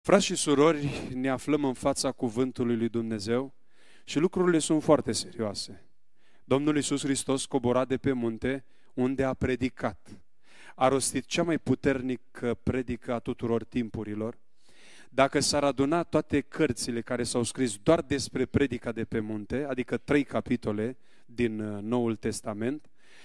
Frați și surori, ne aflăm în fața cuvântului lui Dumnezeu și lucrurile sunt foarte serioase. Domnul Iisus Hristos cobora de pe munte unde a predicat. A rostit cea mai puternică predică a tuturor timpurilor. Dacă s-ar aduna toate cărțile care s-au scris doar despre predica de pe munte, adică 3 capitole din Noul Testament,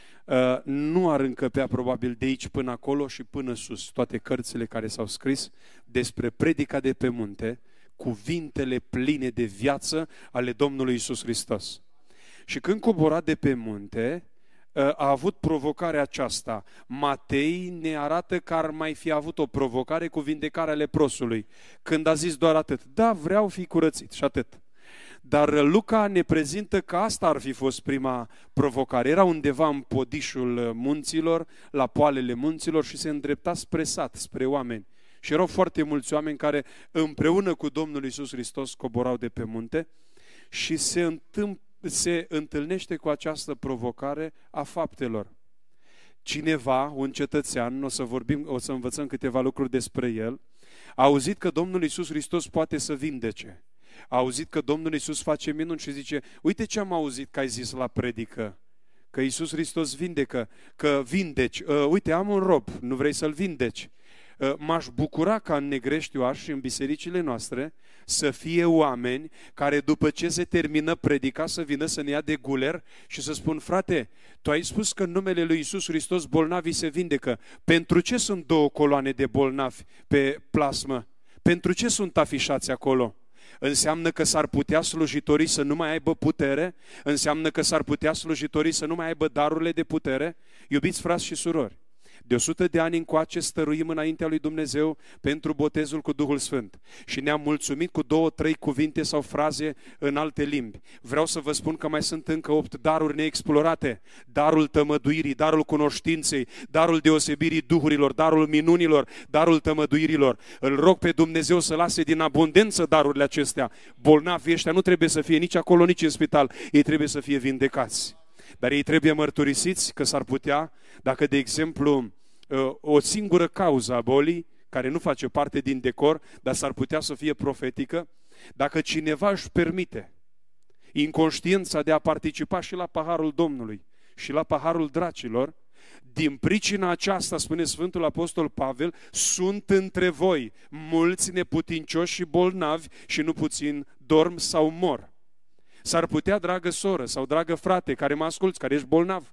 nu ar încăpea probabil de aici până acolo și până sus toate cărțile care s-au scris despre predica de pe munte, cuvintele pline de viață ale Domnului Iisus Hristos. Și când cobora de pe munte, a avut provocarea aceasta. Matei ne arată că ar mai fi avut o provocare cu vindecarea leprosului, când a zis doar atât: da, vreau fi curățit și atât. Dar Luca ne prezintă că asta ar fi fost prima provocare. Era undeva în podișul munților, la poalele munților și se îndrepta spre sat, spre oameni. Și erau foarte mulți oameni care împreună cu Domnul Iisus Hristos coborau de pe munte și se întâlnește cu această provocare a faptelor. Cineva, un cetățean, o să învățăm câteva lucruri despre el, a auzit că Domnul Iisus Hristos poate să vindece. A auzit că Domnul Iisus face minuni și zice: uite ce am auzit că ai zis la predică, că Iisus Hristos vindecă, că vindeci. Uite, am un rob, nu vrei să-l vindeci? M-aș bucura ca în Negrești și în bisericile noastre să fie oameni care după ce se termină predica să vină să ne ia de guler și să spun: frate, tu ai spus că în numele lui Iisus Hristos bolnavii se vindecă. Pentru ce sunt 2 coloane de bolnavi pe plasmă? Pentru ce sunt afișați acolo? Înseamnă că s-ar putea slujitorii să nu mai aibă putere? Înseamnă că s-ar putea slujitorii să nu mai aibă darurile de putere? Iubiți frați și surori, de 100 de ani încoace stăruim înaintea lui Dumnezeu pentru botezul cu Duhul Sfânt și ne-am mulțumit cu 2-3 cuvinte sau fraze în alte limbi. Vreau să vă spun că mai sunt încă 8 daruri neexplorate: darul tămăduirii, darul cunoștinței, darul deosebirii duhurilor, darul minunilor, darul tămăduirilor. Îl rog pe Dumnezeu să lase din abundență darurile acestea. Bolnavii ăștia nu trebuie să fie nici acolo, nici în spital. Ei trebuie să fie vindecați. Dar ei trebuie mărturisiți că s-ar putea, dacă de exemplu o singură cauză a bolii, care nu face parte din decor, dar s-ar putea să fie profetică, dacă cineva își permite inconștiența de a participa și la paharul Domnului și la paharul dracilor, din pricina aceasta, spune Sfântul Apostol Pavel, sunt între voi mulți neputincioși și bolnavi și nu puțin dorm sau mor. S-ar putea, dragă soră sau dragă frate care mă asculți, care ești bolnav,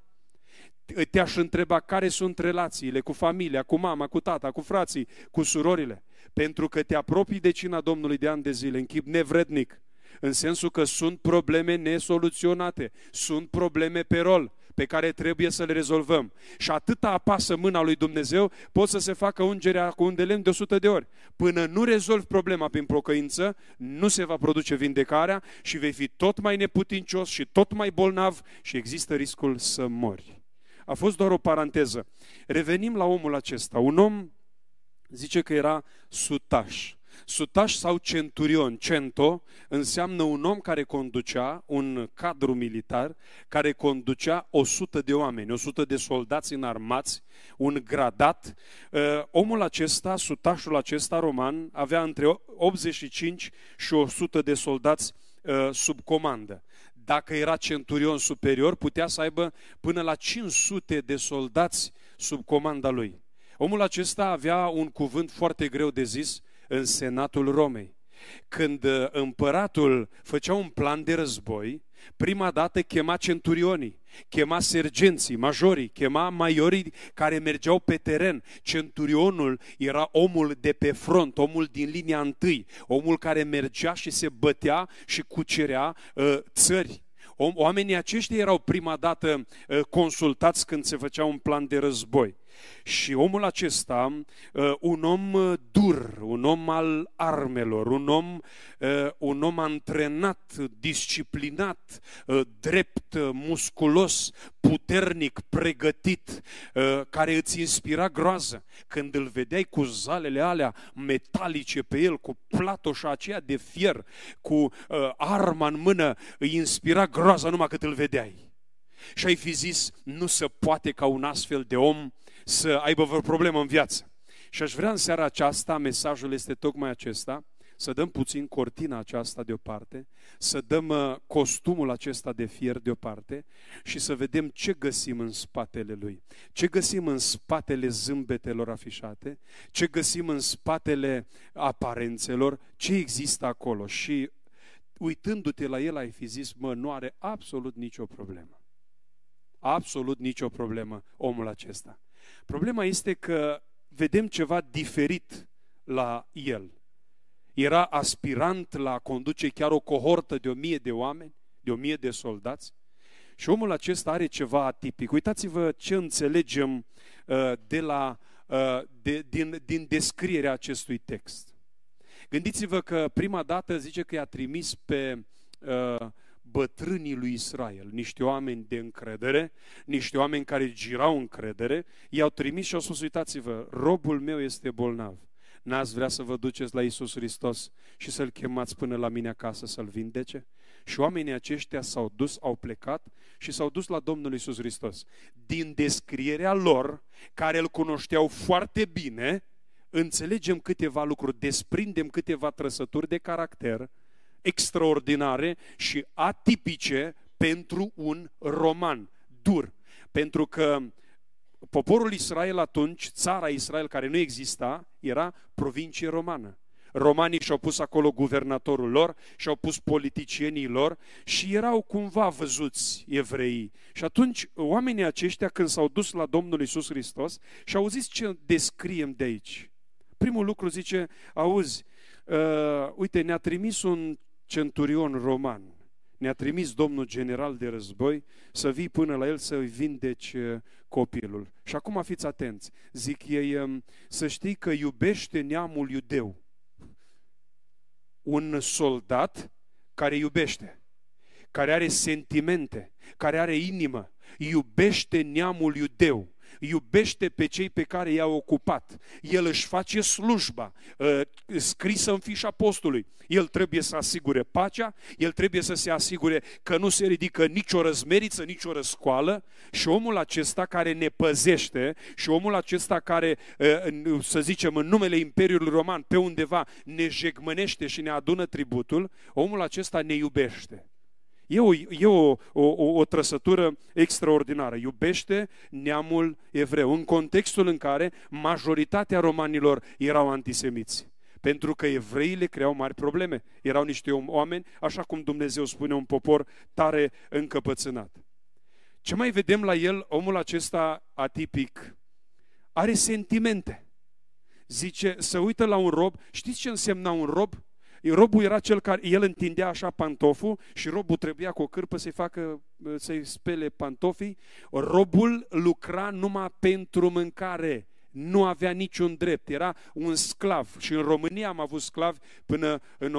te-aș întreba care sunt relațiile cu familia, cu mama, cu tata, cu frații, cu surorile, pentru că te apropii de cina Domnului de ani de zile în chip nevrednic, în sensul că sunt probleme nesoluționate, sunt probleme pe rol, pe care trebuie să le rezolvăm. Și atâta apasă mâna lui Dumnezeu, pot să se facă ungerea cu un de lemn de 100 de ori. Până nu rezolvi problema prin pocăință, nu se va produce vindecarea și vei fi tot mai neputincios și tot mai bolnav și există riscul să mori. A fost doar o paranteză. Revenim la omul acesta. Un om, zice că era sutaș. Sutaș sau centurion, cento, înseamnă un om care conducea, un cadru militar, care conducea 100 de oameni, 100 de soldați înarmați, un gradat. Omul acesta, sutașul acesta roman, avea între 85 și 100 de soldați sub comandă. Dacă era centurion superior, putea să aibă până la 500 de soldați sub comanda lui. Omul acesta avea un cuvânt foarte greu de zis în Senatul Romei. Când împăratul făcea un plan de război, prima dată chema centurionii, chema sergenții, majorii, chema maiorii care mergeau pe teren. Centurionul era omul de pe front, omul din linia întâi, omul care mergea și se bătea și cucerea țări. Oamenii aceștia erau prima dată consultați când se făcea un plan de război. Și omul acesta, un om dur, un om al armelor, un om antrenat, disciplinat, drept, musculos, puternic, pregătit, care îți inspira groază. Când îl vedeai cu zalele alea metalice pe el, cu platoșa aceea de fier, cu arma în mână, îi inspira groază numai cât îl vedeai. Și ai fi zis: nu se poate ca un astfel de om să aibă vreo problemă în viață. Și aș vrea în seara aceasta, mesajul este tocmai acesta, să dăm puțin cortina aceasta deoparte, să dăm costumul acesta de fier deoparte și să vedem ce găsim în spatele lui. Ce găsim în spatele zâmbetelor afișate, ce găsim în spatele aparențelor, ce există acolo. Și uitându-te la el ai fi zis, nu are absolut nicio problemă. Absolut nicio problemă omul acesta. Problema este că vedem ceva diferit la el. Era aspirant la a conduce chiar o cohortă de 1000 de oameni, de 1000 de soldați. Și omul acesta are ceva atipic. Uitați-vă ce înțelegem din descrierea acestui text. Gândiți-vă că prima dată zice că i-a trimis pe bătrânii lui Israel, niște oameni de încredere, niște oameni care girau încredere, i-au trimis și au spus, uitați-vă, robul meu este bolnav. N-ați vrea să vă duceți la Iisus Hristos și să-L chemați până la mine acasă să-L vindece? Și oamenii aceștia s-au dus, au plecat și s-au dus la Domnul Iisus Hristos. Din descrierea lor, care Îl cunoșteau foarte bine, înțelegem câteva lucruri, desprindem câteva trăsături de caracter extraordinare și atipice pentru un roman dur. Pentru că poporul Israel atunci, țara Israel care nu exista, era provincie romană. Romanii și-au pus acolo guvernatorul lor, și-au pus politicienii lor și erau cumva văzuți evreii. Și atunci oamenii aceștia când s-au dus la Domnul Iisus Hristos și au zis ce descriem de aici. Primul lucru zice, auzi, uite, ne-a trimis un centurion roman, ne-a trimis domnul general de război să vii până la el să-i vindeci copilul. Și acum fiți atenți, zic ei, să știi că iubește neamul iudeu. Un soldat care iubește, care are sentimente, care are inimă, iubește neamul iudeu. Iubește pe cei pe care i-a ocupat. El își face slujba scrisă în fișa postului. El trebuie să asigure pacea, el trebuie să se asigure că nu se ridică nicio răzmeriță, nicio răscoală și omul acesta care ne păzește și omul acesta care, să zicem, în numele Imperiului Roman, pe undeva ne jegmănește și ne adună tributul, omul acesta ne iubește. E o trăsătură extraordinară. Iubește neamul evreu, în contextul în care majoritatea romanilor erau antisemiți. Pentru că evreii le creau mari probleme. Erau niște oameni, așa cum Dumnezeu spune, un popor tare încăpățânat. Ce mai vedem la el, omul acesta atipic? Are sentimente. Zice, se uită la un rob. Știți ce însemna un rob? Robul era cel care, el întindea așa pantoful și robul trebuia cu o cârpă să-i spele pantofii. Robul lucra numai pentru mâncare, nu avea niciun drept, era un sclav. Și în România am avut sclavi până în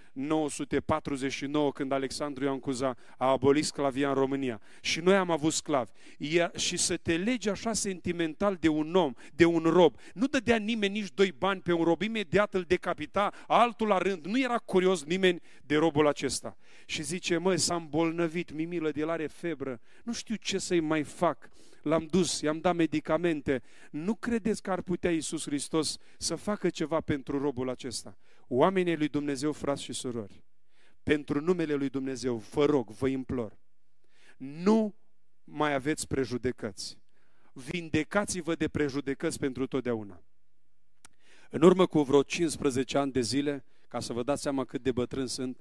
1949, când Alexandru Ioan Cuza a abolit sclavia în România. Și noi am avut sclavi. Și să te legi așa sentimental de un om, de un rob. Nu dădea nimeni nici 2 bani pe un rob, imediat îl decapita, altul la rând. Nu era curios nimeni de robul acesta. Și zice, s-a îmbolnăvit, mi-milă de el, are febră, nu știu ce să-i mai fac. L-am dus, i-am dat medicamente. Nu credeți că ar putea Iisus Hristos să facă ceva pentru robul acesta? Oamenii lui Dumnezeu, frați și surori, pentru numele lui Dumnezeu, vă rog, vă implor, nu mai aveți prejudecăți. Vindecați-vă de prejudecăți pentru totdeauna. În urmă cu vreo 15 ani de zile, ca să vă dați seama cât de bătrân sunt,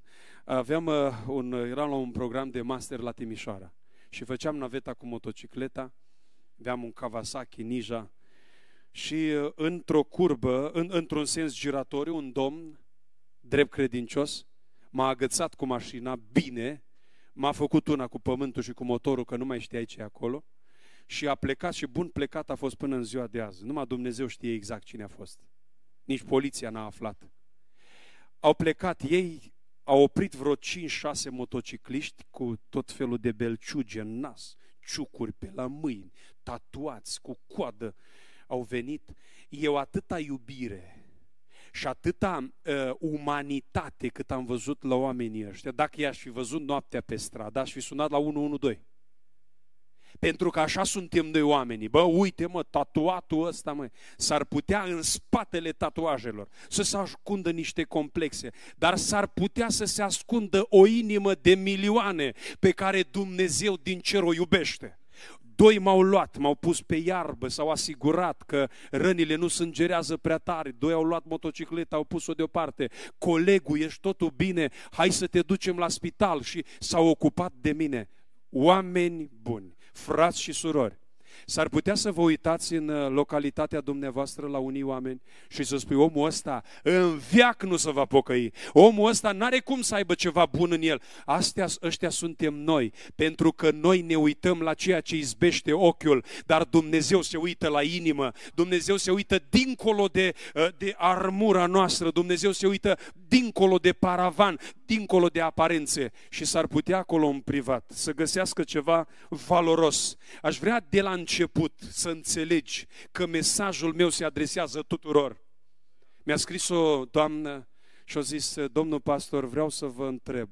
eram la un program de master la Timișoara și făceam naveta cu motocicleta. Aveam un Kawasaki Ninja și într-o curbă, într-un sens giratoriu, un domn drept credincios m-a agățat cu mașina bine, m-a făcut una cu pământul și cu motorul, că nu mai știai ce e acolo, și a plecat și bun plecat a fost până în ziua de azi. Numai Dumnezeu știe exact cine a fost. Nici poliția n-a aflat. Au plecat ei, au oprit vreo 5-6 motocicliști cu tot felul de belciuge în nas, ciucuri pe la mâini, tatuați, cu coadă, au venit. Eu atâta iubire și atâta umanitate cât am văzut la oamenii ăștia, dacă i-aș fi văzut noaptea pe stradă, aș fi sunat la 112. Pentru că așa suntem noi oamenii. Bă, uite mă, tatuatul ăsta, mă, s-ar putea în spatele tatuajelor să se ascundă niște complexe, dar s-ar putea să se ascundă o inimă de milioane pe care Dumnezeu din cer o iubește. Doi m-au luat, m-au pus pe iarbă, s-au asigurat că rănile nu sângerează prea tare. Doi au luat motocicleta, au pus-o deoparte. Colegul, ești totul bine, hai să te ducem la spital, și s-au ocupat de mine. Oameni buni, frați și surori, s-ar putea să vă uitați în localitatea dumneavoastră la unii oameni și să spui, omul ăsta în veac nu se va pocăi, omul ăsta n-are cum să aibă ceva bun în el. Ăștia suntem noi, pentru că noi ne uităm la ceea ce izbește ochiul, dar Dumnezeu se uită la inimă, Dumnezeu se uită dincolo de armura noastră, Dumnezeu se uită dincolo de paravan, dincolo de aparențe, și s-ar putea acolo în privat să găsească ceva valoros. Aș vrea de la început să înțelegi că mesajul meu se adresează tuturor. Mi-a scris o doamnă și a zis, domnul pastor, vreau să vă întreb.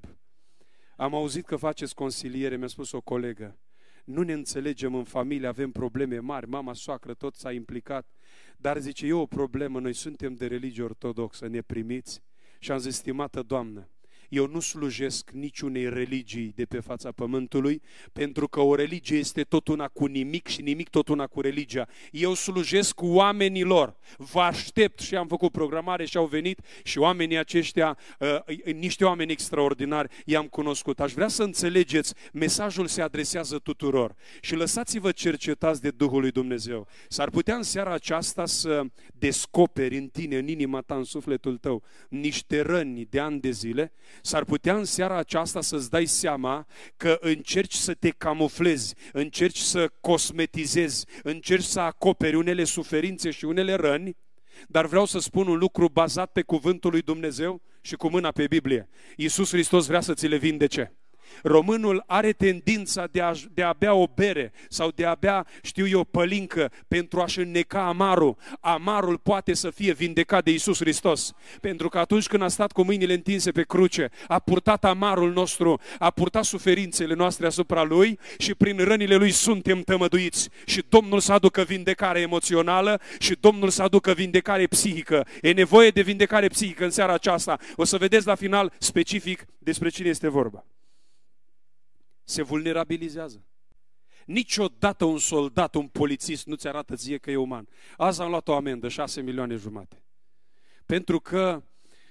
Am auzit că faceți consiliere, mi-a spus o colegă. Nu ne înțelegem în familie, avem probleme mari, mama, soacră, tot s-a implicat. Dar zice, e o problemă, noi suntem de religie ortodoxă, ne primiți? Și am zis, stimată doamnă, eu nu slujesc niciunei religii de pe fața pământului, pentru că o religie este tot una cu nimic și nimic tot una cu religia. Eu slujesc oamenilor. Vă aștept, și am făcut programare și au venit și oamenii aceștia, niște oameni extraordinari, i-am cunoscut. Aș vrea să înțelegeți, mesajul se adresează tuturor și lăsați-vă cercetați de Duhul lui Dumnezeu. S-ar putea în seara aceasta să descoperi în tine, în inima ta, în sufletul tău, niște răni de ani de zile. S-ar putea în seara aceasta să-ți dai seama că încerci să te camuflezi, încerci să cosmetizezi, încerci să acoperi unele suferințe și unele răni, dar vreau să spun un lucru bazat pe cuvântul lui Dumnezeu și cu mâna pe Biblie. Iisus Hristos vrea să ți le vindece. Românul are tendința de a bea o bere sau de a bea, știu eu, pălincă pentru a-și înneca amarul. Amarul poate să fie vindecat de Iisus Hristos, pentru că atunci când a stat cu mâinile întinse pe cruce, a purtat amarul nostru, a purtat suferințele noastre asupra Lui și prin rănile Lui suntem tămăduiți. Și Domnul să aducă vindecare emoțională și Domnul să aducă vindecare psihică. E nevoie de vindecare psihică în seara aceasta. O să vedeți la final specific despre cine este vorba. Se vulnerabilizează. Niciodată un soldat, un polițist nu-ți arată ție că e uman. Azi am luat o amendă, 6,5 milioane. Pentru că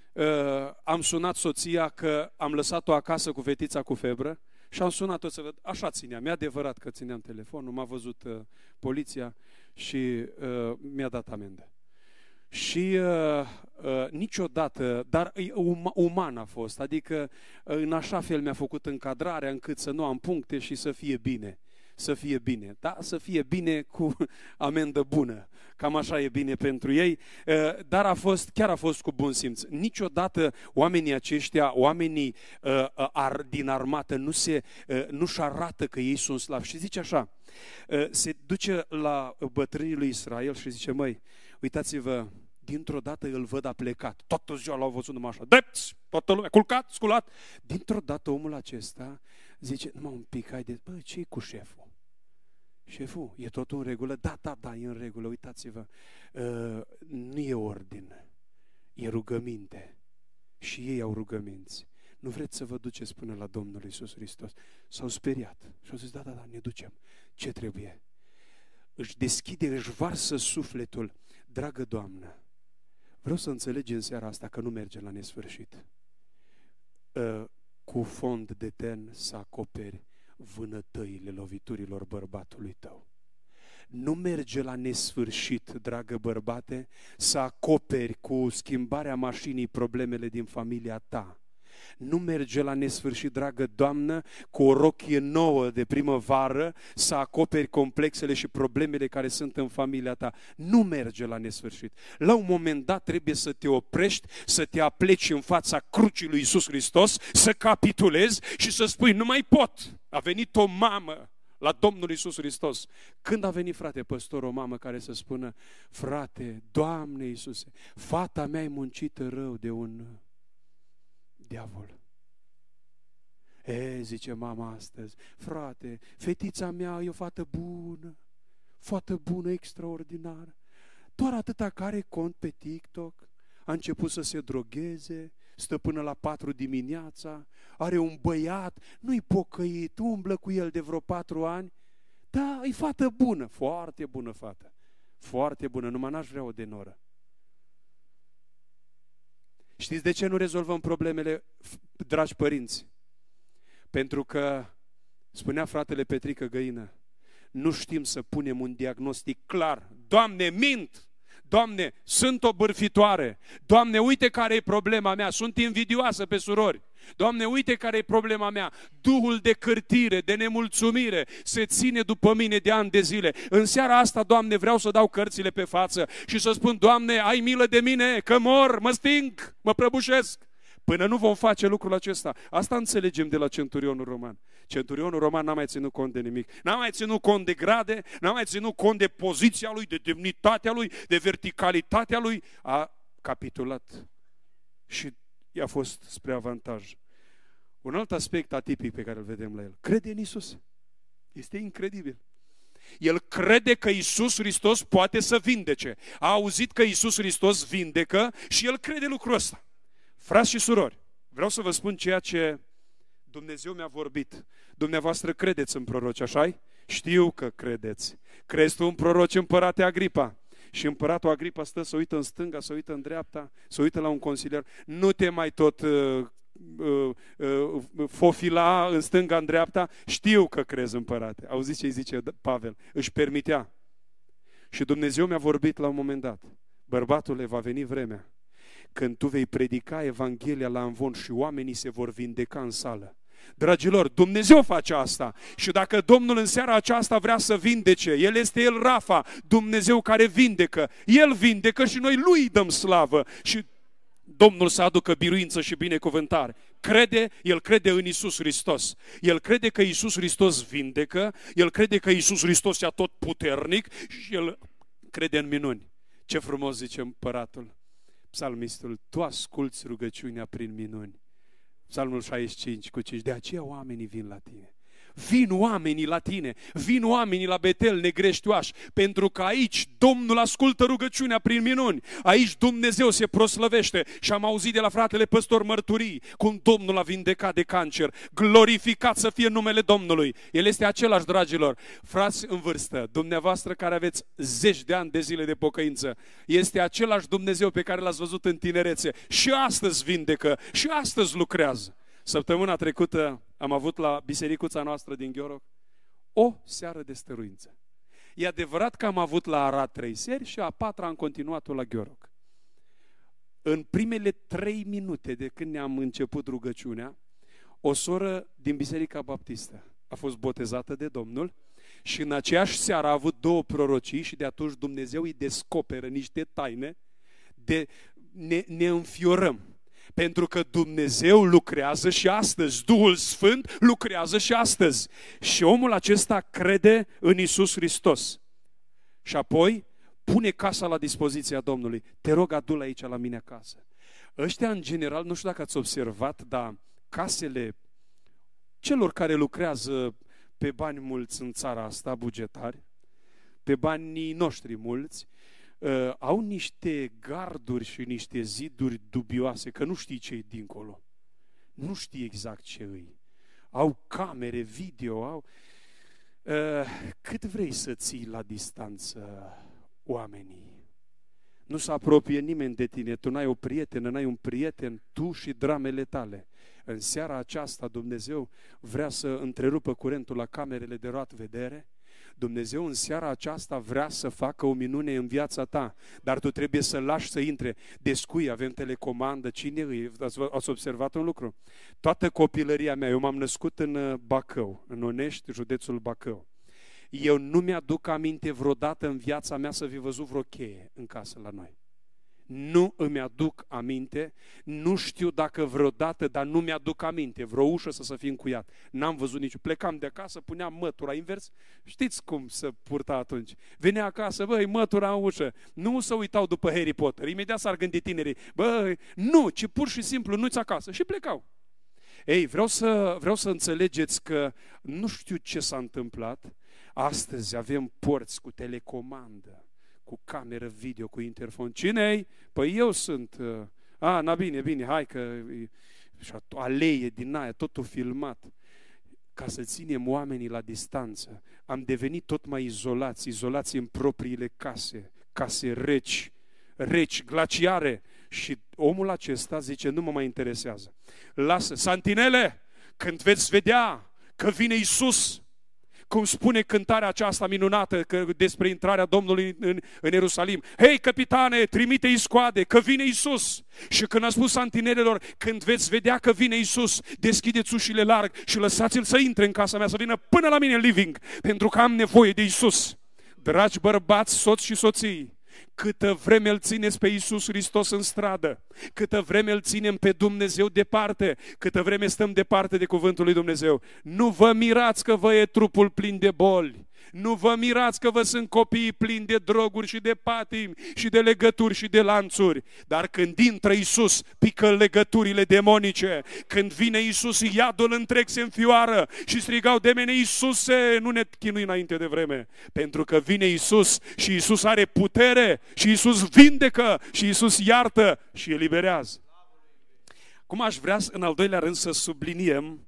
am sunat soția că am lăsat-o acasă cu fetița cu febră și am sunat-o să văd. Așa țineam, e adevărat că țineam telefonul, m-a văzut poliția și mi-a dat amendă. Și niciodată, dar uman a fost, adică în așa fel mi-a făcut încadrarea încât să nu am puncte și să fie bine. Să fie bine, da? Să fie bine cu amendă bună. Cam așa e bine pentru ei, dar chiar a fost cu bun simț. Niciodată oamenii aceștia, oamenii din armată, nu-și arată că ei sunt slavi. Și zice așa, se duce la bătrânii lui Israel și zice, măi, uitați-vă, dintr-o dată îl văd a plecat. Toată ziua l-au văzut numai așa. Drepți! Toată lumea, culcat, sculat. Dintr-o dată omul acesta zice, numai un pic, haide, bă, ce-i cu șeful? Șeful, e totul în regulă? Da, e în regulă, uitați-vă. Nu e ordine, e rugăminte. Și ei au rugăminți. Nu vreți să vă duceți până la Domnul Iisus Hristos? S-au speriat și au zis, da, ne ducem. Ce trebuie? Își varsă sufletul. Dragă Doamnă, vreau să înțelegi în seara asta că nu merge la nesfârșit. Cu fond de ten să acoperi vânătăile loviturilor bărbatului tău. Nu merge la nesfârșit, dragă bărbate, să acoperi cu schimbarea mașinii problemele din familia ta. Nu merge la nesfârșit, dragă doamnă, cu o rochie nouă de primăvară să acoperi complexele și problemele care sunt în familia ta. Nu merge la nesfârșit. La un moment dat trebuie să te oprești, să te apleci în fața crucii lui Iisus Hristos, să capitulezi și să spui, nu mai pot. A venit o mamă la Domnul Iisus Hristos. Când a venit, frate păstor, o mamă care să spună, frate, Doamne Iisuse, fata mea e muncită rău de un diavol. Zice mama astăzi, frate, fetița mea e o fată bună, extraordinară. Doar atâta care cont pe TikTok, a început să se drogheze, stă până la 4 dimineața, are un băiat, nu-i pocăit, umblă cu el de vreo 4 ani. Da, e fată bună, foarte bună fată, foarte bună, numai n-aș vrea o de noră. Știți de ce nu rezolvăm problemele, dragi părinți? Pentru că, spunea fratele Petrică Găină, nu știm să punem un diagnostic clar. Doamne, mint! Doamne, sunt o bârfitoare. Doamne, uite care e problema mea. Sunt invidioasă pe surori. Doamne, uite care e problema mea. Duhul de cârtire, de nemulțumire se ține după mine de ani de zile. În seara asta, Doamne, vreau să dau cărțile pe față și să spun, Doamne, ai milă de mine, că mor, mă sting, mă prăbușesc. Până nu vom face lucrul acesta. Asta înțelegem de la centurionul roman. Centurionul roman n-a mai ținut cont de nimic. N-a mai ținut cont de grade, n-a mai ținut cont de poziția lui, de demnitatea lui, de verticalitatea lui. A capitulat și i-a fost spre avantaj. Un alt aspect atipic pe care îl vedem la el. Crede în Iisus. Este incredibil. El crede că Iisus Hristos poate să vindece. A auzit că Iisus Hristos vindecă și el crede lucrul ăsta. Frați și surori, vreau să vă spun ceea ce Dumnezeu mi-a vorbit. Dumneavoastră credeți în proroci, așa-i? Știu că credeți. Crezi tu în proroci, împărate Agripa? Și împăratul Agripa stă, să uită în stânga, să uită în dreapta, să uită la un consilier. Nu te mai tot fofila în stânga, în dreapta. Știu că crezi, împărate. Auziți ce îi zice Pavel? Își permitea. Și Dumnezeu mi-a vorbit la un moment dat. Bărbatule, va veni vremea când tu vei predica Evanghelia la amvon și oamenii se vor vindeca în sală. Dragilor, Dumnezeu face asta. Și dacă Domnul în seara aceasta vrea să vindece, El este El Rafa, Dumnezeu care vindecă. El vindecă și noi Lui dăm slavă. Și Domnul să aducă biruință și binecuvântare. El crede în Iisus Hristos. El crede că Iisus Hristos vindecă, El crede că Iisus Hristos e tot puternic și El crede în minuni. Ce frumos zice împăratul. Psalmistul, tu asculți rugăciunea prin minuni. Psalmul 65 cu 5. De aceea oamenii vin la tine. Vin oamenii la tine, vin oamenii la Betel, negreștioași, pentru că aici Domnul ascultă rugăciunea prin minuni. Aici Dumnezeu se proslăvește și am auzit de la fratele păstor mărturii cum Domnul a vindecat de cancer. Glorificat să fie numele Domnului. El este același, dragilor. Frați în vârstă, dumneavoastră care aveți zeci de ani de zile de pocăință, este același Dumnezeu pe care l-ați văzut în tinerețe. Și astăzi vindecă, și astăzi lucrează. Săptămâna trecută am avut la bisericuța noastră din Gheoroc o seară de stăruință. E adevărat că am avut la Arad 3 seri și a 4-a am continuat-o la Gheoroc. În primele 3 minute de când ne-am început rugăciunea, o soră din Biserica Baptistă a fost botezată de Domnul și în aceeași seară a avut 2 prorocii și de atunci Dumnezeu îi descoperă niște taine ne înfiorăm. Pentru că Dumnezeu lucrează și astăzi, Duhul Sfânt lucrează și astăzi. Și omul acesta crede în Iisus Hristos. Și apoi pune casa la dispoziția Domnului. Te rog, adu-l aici la mine acasă. Ăștia, în general, nu știu dacă ați observat, dar casele celor care lucrează pe bani mulți în țara asta, bugetari, pe banii noștri mulți, au niște garduri și niște ziduri dubioase, că nu știi ce e dincolo. Nu știi exact ce îi. Au camere, video, au... Cât vrei să ții la distanță oamenii? Nu se apropie nimeni de tine, tu n-ai o prietenă, n-ai un prieten, tu și dramele tale. În seara aceasta Dumnezeu vrea să întrerupă curentul la camerele de luat vedere. Dumnezeu în seara aceasta vrea să facă o minune în viața ta, dar tu trebuie să lași să intre. Descui, avem telecomandă, cine îi? Ați observat un lucru? Toată copilăria mea, eu m-am născut în Bacău, în Onești, județul Bacău. Eu nu mi-aduc aminte vreodată în viața mea să fi văzut vreo cheie în casă la noi. Nu îmi aduc aminte, nu știu dacă vreodată, dar nu mi-aduc aminte, vreo ușă să fi încuiat. N-am văzut nici. Plecam de acasă, puneam mătura invers, știți cum se purta atunci. Venea acasă, băi, mătura în ușă. Nu se uitau după Harry Potter, imediat s-ar gândi tinerii, băi, nu, ci pur și simplu nu-ți acasă. Și plecau. Ei, vreau să înțelegeți că nu știu ce s-a întâmplat. Astăzi avem porți cu telecomandă, cu cameră video, cu interfon. Cine-i? Păi eu sunt. Na bine, hai că... Și aleie din aia, totul filmat. Ca să ținem oamenii la distanță. Am devenit tot mai izolați în propriile case reci, glaciare. Și omul acesta zice, nu mă mai interesează. Lasă, santinele, când veți vedea că vine Iisus, cum spune cântarea aceasta minunată despre intrarea Domnului în Ierusalim. Hei, capitane, trimite iscoade, că vine Iisus. Și când a spus santinelelor, când veți vedea că vine Iisus, deschideți ușile larg și lăsați-l să intre în casa mea, să vină până la mine în living, pentru că am nevoie de Iisus. Dragi bărbați, soți și soții, câtă vreme îl țineți pe Iisus Hristos în stradă, câtă vreme îl ținem pe Dumnezeu departe, câtă vreme stăm departe de cuvântul lui Dumnezeu, nu vă mirați că vă e trupul plin de boli, nu vă mirați că vă sunt copiii plini de droguri și de patimi și de legături și de lanțuri, dar când intră Iisus, pică legăturile demonice, când vine Iisus, iadul întreg se înfioară și strigau demone, Iisuse, nu ne chinui înainte de vreme, pentru că vine Iisus și Iisus are putere și Iisus vindecă și Iisus iartă și eliberează. Cum aș vrea în al doilea rând să subliniem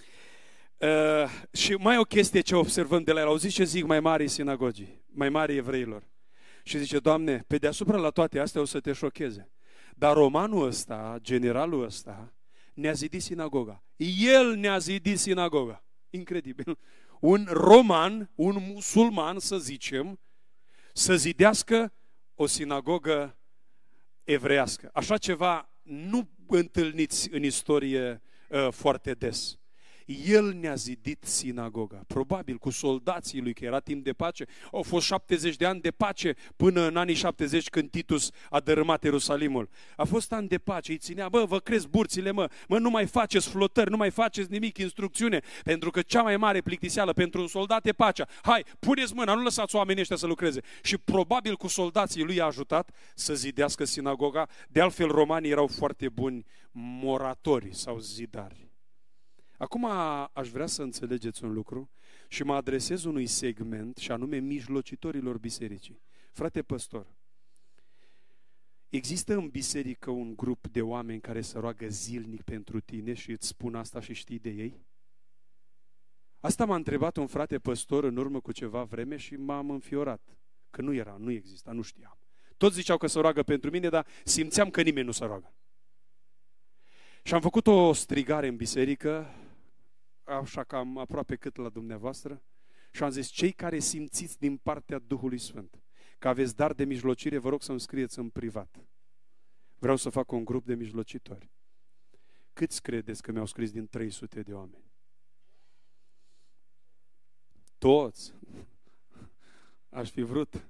și mai o chestie ce observăm de la el. Auziți ce zic mai mari sinagogii, mai mari evreilor. Și zice, Doamne, pe deasupra la toate astea o să te șocheze. Dar romanul ăsta, generalul ăsta, ne-a zidit sinagoga. El ne-a zidit sinagoga. Incredibil. Un roman, un musulman, să zicem, să zidească o sinagogă evreiască. Așa ceva nu întâlniți în istorie foarte des. El ne-a zidit sinagoga, probabil cu soldații lui, că era timp de pace. Au fost 70 de ani de pace până în anii 70 când Titus a dărâmat Ierusalimul. A fost ani de pace, îi ținea, vă cresc burțile, mă, nu mai faceți flotări, nu mai faceți nimic, instrucțiune, pentru că cea mai mare plictiseală pentru un soldat e pacea. Hai, puneți mâna, nu lăsați oamenii ăștia să lucreze. Și probabil cu soldații lui a ajutat să zidească sinagoga. De altfel, romanii erau foarte buni moratori sau zidari. Acum aș vrea să înțelegeți un lucru și mă adresez unui segment, și anume mijlocitorilor bisericii. Frate păstor, există în biserică un grup de oameni care se roagă zilnic pentru tine și îți spun asta și știi de ei? Asta m-a întrebat un frate păstor în urmă cu ceva vreme și m-am înfiorat. Că nu exista, nu știam. Toți ziceau că se roagă pentru mine, dar simțeam că nimeni nu se roagă. Și am făcut o strigare în biserică, așa cam aproape cât la dumneavoastră, și am zis, cei care simțiți din partea Duhului Sfânt că aveți dar de mijlocire, vă rog să-mi scrieți în privat. Vreau să fac un grup de mijlocitori. Câți credeți că mi-au scris din 300 de oameni? Toți. Aș fi vrut.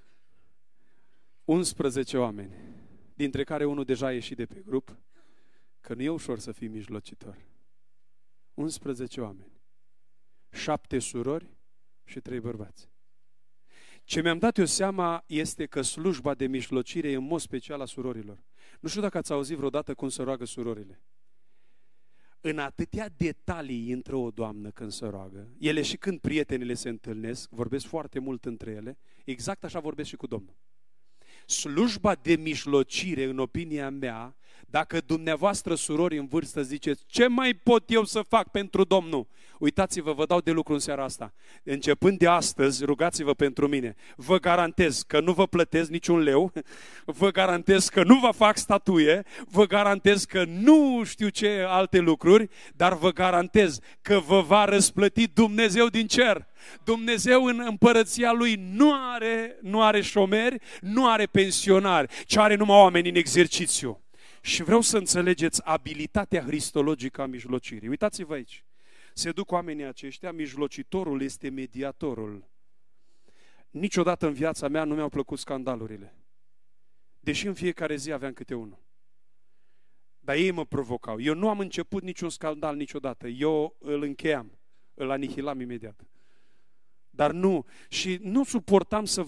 11 oameni, dintre care unul deja a ieșit de pe grup, că nu e ușor să fii mijlocitor. 11 oameni. 7 surori și 3 bărbați. Ce mi-am dat eu seama este că slujba de mijlocire e în mod special a surorilor. Nu știu dacă ați auzit vreodată cum se roagă surorile. În atâtea detalii intră o doamnă când se roagă. Ele și când prietenile se întâlnesc, vorbesc foarte mult între ele, exact așa vorbesc și cu Domnul. Slujba de mijlocire, în opinia mea, dacă dumneavoastră surori în vârstă ziceți, ce mai pot eu să fac pentru Domnul? Uitați-vă, vă dau de lucru în seara asta. Începând de astăzi, rugați-vă pentru mine. Vă garantez că nu vă plătesc niciun leu, vă garantez că nu vă fac statuie, vă garantez că nu știu ce alte lucruri, dar vă garantez că vă va răsplăti Dumnezeu din cer. Dumnezeu în împărăția Lui nu are șomeri, nu are pensionari, ci are numai oameni în exercițiu. Și vreau să înțelegeți abilitatea cristologică a mijlocirii. Uitați-vă aici. Se duc oamenii aceștia, mijlocitorul este mediatorul. Niciodată în viața mea nu mi-au plăcut scandalurile. Deși în fiecare zi aveam câte unul. Dar ei mă provocau. Eu nu am început niciun scandal niciodată. Eu îl încheiam, îl anihilam imediat. Dar nu. Și nu suportam să văd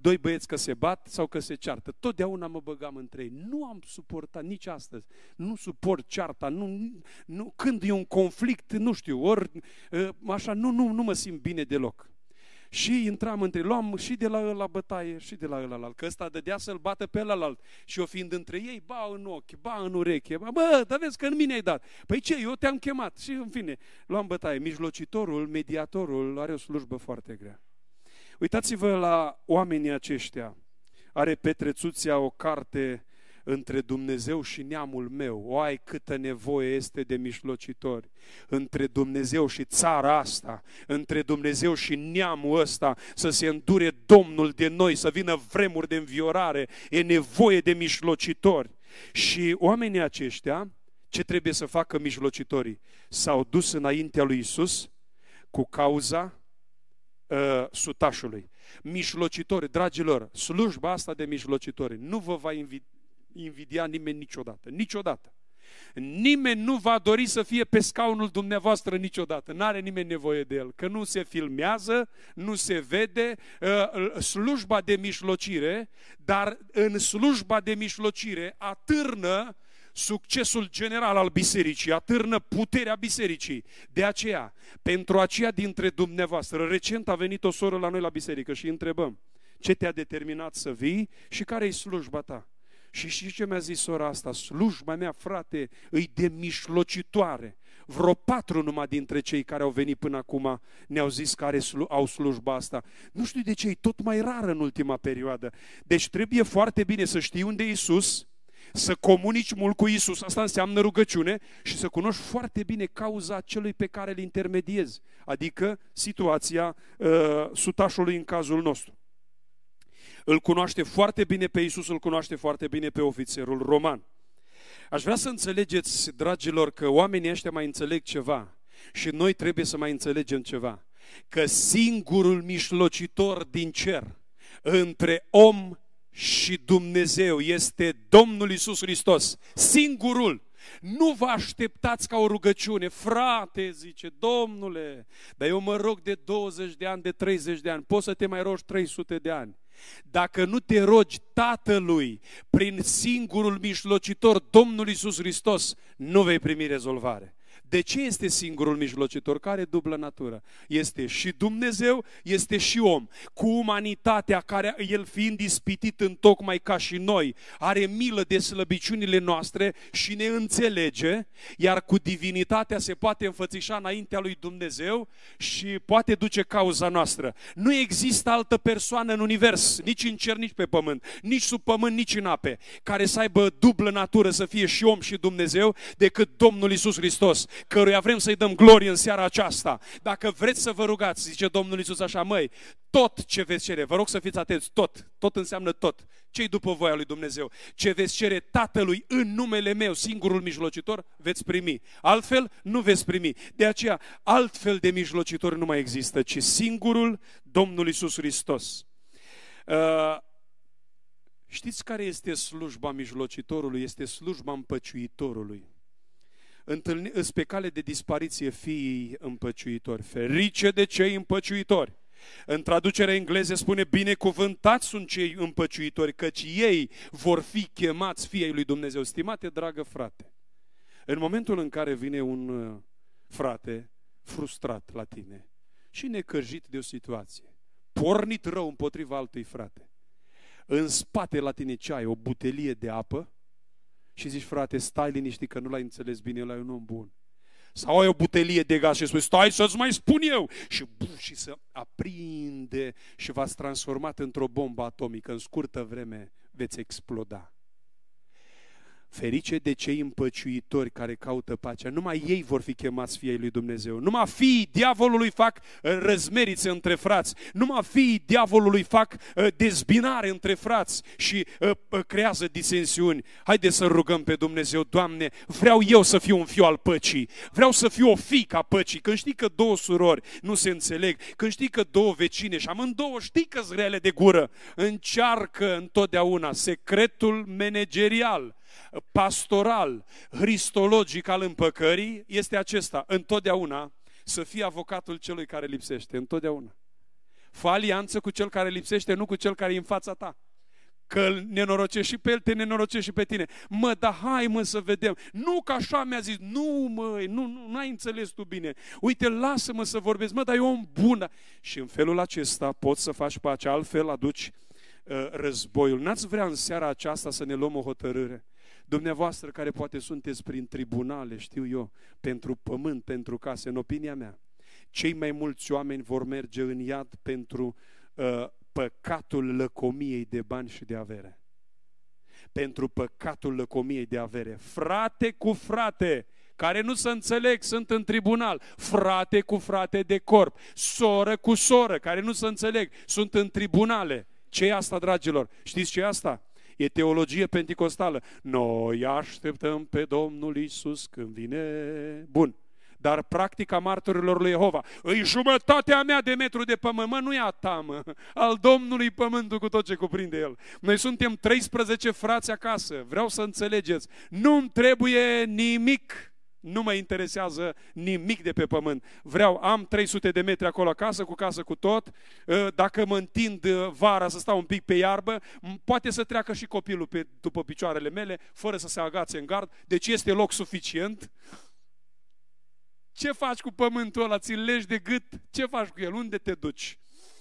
doi băieți că se bat sau că se ceartă. Totdeauna mă băgam între ei. Nu am suportat nici astăzi. Nu suport cearta. Nu, când e un conflict, nu știu, ori așa, nu mă simt bine deloc. Și intram între, luam și de la ăla bătaie și de la ăla, că ăsta dădea să-l bată pe ălalt. Și eu fiind între ei, ba în ochi, ba în ureche, bă, dar vezi că în mine ai dat. Păi ce, eu te-am chemat. Și în fine, luam bătaie. Mijlocitorul, mediatorul are o slujbă foarte grea. Uitați-vă la oamenii aceștia. Are Petre Țuțea o carte, Între Dumnezeu și neamul meu. Oai, câtă nevoie este de mijlocitori. Între Dumnezeu și țara asta, între Dumnezeu și neamul ăsta, să se îndure Domnul de noi, să vină vremuri de înviorare. E nevoie de mijlocitori. Și oamenii aceștia, ce trebuie să facă mijlocitorii? S-au dus înaintea lui Iisus cu cauza sutașului. Mijlocitori, dragilor, slujba asta de mijlocitori nu vă va invidia nimeni niciodată. Niciodată. Nimeni nu va dori să fie pe scaunul dumneavoastră niciodată. N-are nimeni nevoie de el. Că nu se filmează, nu se vede slujba de mijlocire, dar în slujba de mijlocire atârnă succesul general al bisericii, atârnă puterea bisericii. De aceea, pentru aceia dintre dumneavoastră, recent a venit o soră la noi la biserică și întrebăm: ce te-a determinat să vii și care e slujba ta? Și știi ce mi-a zis sora asta? Slujba mea, frate, îi de mijlocitoare. Vreo 4 numai dintre cei care au venit până acum ne-au zis că au slujba asta. Nu știu de ce, e tot mai rară în ultima perioadă. Deci trebuie foarte bine să știi unde e Iisus, să comunici mult cu Iisus, asta înseamnă rugăciune, și să cunoști foarte bine cauza celui pe care îl intermediezi, adică situația sutașului în cazul nostru. Îl cunoaște foarte bine pe Iisus, îl cunoaște foarte bine pe ofițerul roman. Aș vrea să înțelegeți, dragilor, că oamenii ăștia mai înțeleg ceva și noi trebuie să mai înțelegem ceva. Că singurul mijlocitor din cer între om și Dumnezeu este Domnul Iisus Hristos. Singurul. Nu vă așteptați ca o rugăciune. Frate, zice, Domnule, dar eu mă rog de 20 de ani, de 30 de ani. Poți să te mai rogi 300 de ani. Dacă nu te rogi Tatălui prin singurul mijlocitor, Domnul Iisus Hristos, nu vei primi rezolvare. De ce este singurul mijlocitor? Care are dublă natură. Este și Dumnezeu, este și om. Cu umanitatea care, el fiind ispitit întocmai ca și noi, are milă de slăbiciunile noastre și ne înțelege, iar cu divinitatea se poate înfățișa înaintea lui Dumnezeu și poate duce cauza noastră. Nu există altă persoană în univers, nici în cer, nici pe pământ, nici sub pământ, nici în ape, care să aibă dublă natură, să fie și om și Dumnezeu, decât Domnul Iisus Hristos, căruia vrem să-i dăm glorie în seara aceasta. Dacă vreți să vă rugați, zice Domnul Iisus așa, măi, tot ce veți cere, vă rog să fiți atenți, tot înseamnă tot. Ce-i după voia lui Dumnezeu? Ce veți cere Tatălui în numele meu, singurul mijlocitor, veți primi. Altfel, nu veți primi. De aceea, altfel de mijlocitor nu mai există, ci singurul Domnul Iisus Hristos. Știți care este slujba mijlocitorului? Este slujba împăciuitorului. Îți pe cale de dispariție fiii împăciuitori. Ferice de cei împăciuitori. În traducerea engleză spune: binecuvântați sunt cei împăciuitori, căci ei vor fi chemați fiii lui Dumnezeu. Stimate, dragă frate, în momentul în care vine un frate frustrat la tine și necăjit de o situație, pornit rău împotriva altui frate, în spate la tine ce ai? O butelie de apă? Și zici: frate, stai liniștit că nu l-ai înțeles bine, ăla e un om bun. Sau ai o butelie de gaz și spui: stai să-ți mai spun eu. Și se aprinde și v-ați transformat într-o bombă atomică. În scurtă vreme veți exploda. Ferice de cei împăciuitori care caută pacea. Numai ei vor fi chemați fiii lui Dumnezeu. Numai fiii diavolului fac răzmerițe între frați. Numai fiii diavolului fac dezbinare între frați și creează disensiuni. Haideți să rugăm pe Dumnezeu: Doamne, vreau eu să fiu un fiu al păcii. Vreau să fiu o fiică a păcii. Când știi că două surori nu se înțeleg, când știi că două vecine și amândouă știi că-s rele de gură, încearcă întotdeauna secretul managerial, pastoral, cristologic al împăcării este acesta: întotdeauna să fii avocatul celui care lipsește, întotdeauna. Fă alianță cu cel care lipsește, nu cu cel care e în fața ta. Că îl nenorocești și pe el, te nenorocești și pe tine. Mă, dar hai mă să vedem. Nu că așa mi-a zis. Nu măi, nu ai înțeles tu bine. Uite, lasă-mă să vorbesc. Mă, dar e om bun. Și în felul acesta poți să faci pacea, altfel aduci războiul. N-ați vrea în seara aceasta să ne luăm o hotărâre? Dumneavoastră care poate sunteți prin tribunale, știu eu, pentru pământ, pentru case, în opinia mea, cei mai mulți oameni vor merge în iad pentru păcatul lăcomiei de bani și de avere. Pentru păcatul lăcomiei de avere. Frate cu frate, care nu se înțeleg, sunt în tribunal. Frate cu frate de corp. Soră cu soră, care nu se înțeleg, sunt în tribunale. Ce e asta, dragilor? Știți ce e asta? E teologie penticostală. Noi așteptăm pe Domnul Iisus când vine. Bun. Dar practica martorilor lui Jehova, îi jumătatea mea de metru de pământ, mă, nu e a ta, mă, al Domnului pământul cu tot ce cuprinde el. Noi suntem 13 frați acasă, vreau să înțelegeți, nu-mi trebuie nimic, nu mă interesează nimic de pe pământ. Am 300 de metri acolo acasă, cu casă cu tot, dacă mă întind vara să stau un pic pe iarbă, poate să treacă și copilul după picioarele mele, fără să se agațe în gard, deci este loc suficient. Ce faci cu pământul ăla? Ți-l legi de gât? Ce faci cu el? Unde te duci?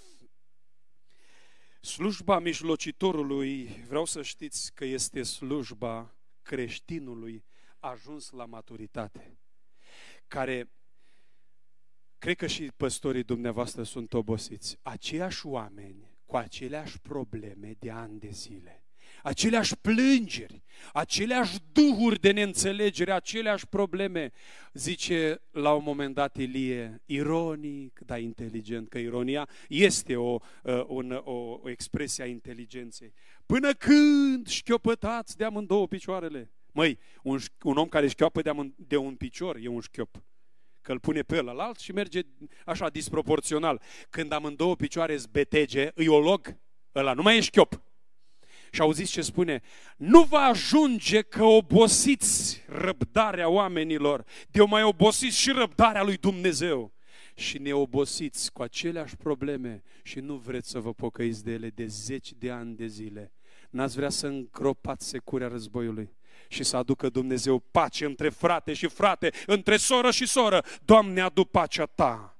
Slujba mijlocitorului, vreau să știți că este slujba creștinului ajuns la maturitate, care, cred că și păstorii dumneavoastră sunt obosiți, aceiași oameni cu aceleași probleme de ani de zile, aceleași plângeri, aceleași duhuri de neînțelegere, aceleași probleme. Zice la un moment dat Ilie, ironic, dar inteligent, că ironia este o expresie a inteligenței. Până când șchiopătați de amândouă picioarele? Măi, un om care șchioapă de un picior e un șchiop. Că îl pune pe ălalt și merge așa disproporțional. Când amândouă picioare zbetege, îi olog, ăla nu mai e șchiop. Și auziți ce spune? Nu va ajunge că obosiți răbdarea oamenilor, de o mai obosiți și răbdarea lui Dumnezeu. Și ne obosiți cu aceleași probleme și nu vreți să vă pocăiți de ele de 10 de ani de zile. N-ați vrea să îngropați securea războiului și să aducă Dumnezeu pace între frate și frate, între soră și soră. Doamne, adu pacea ta.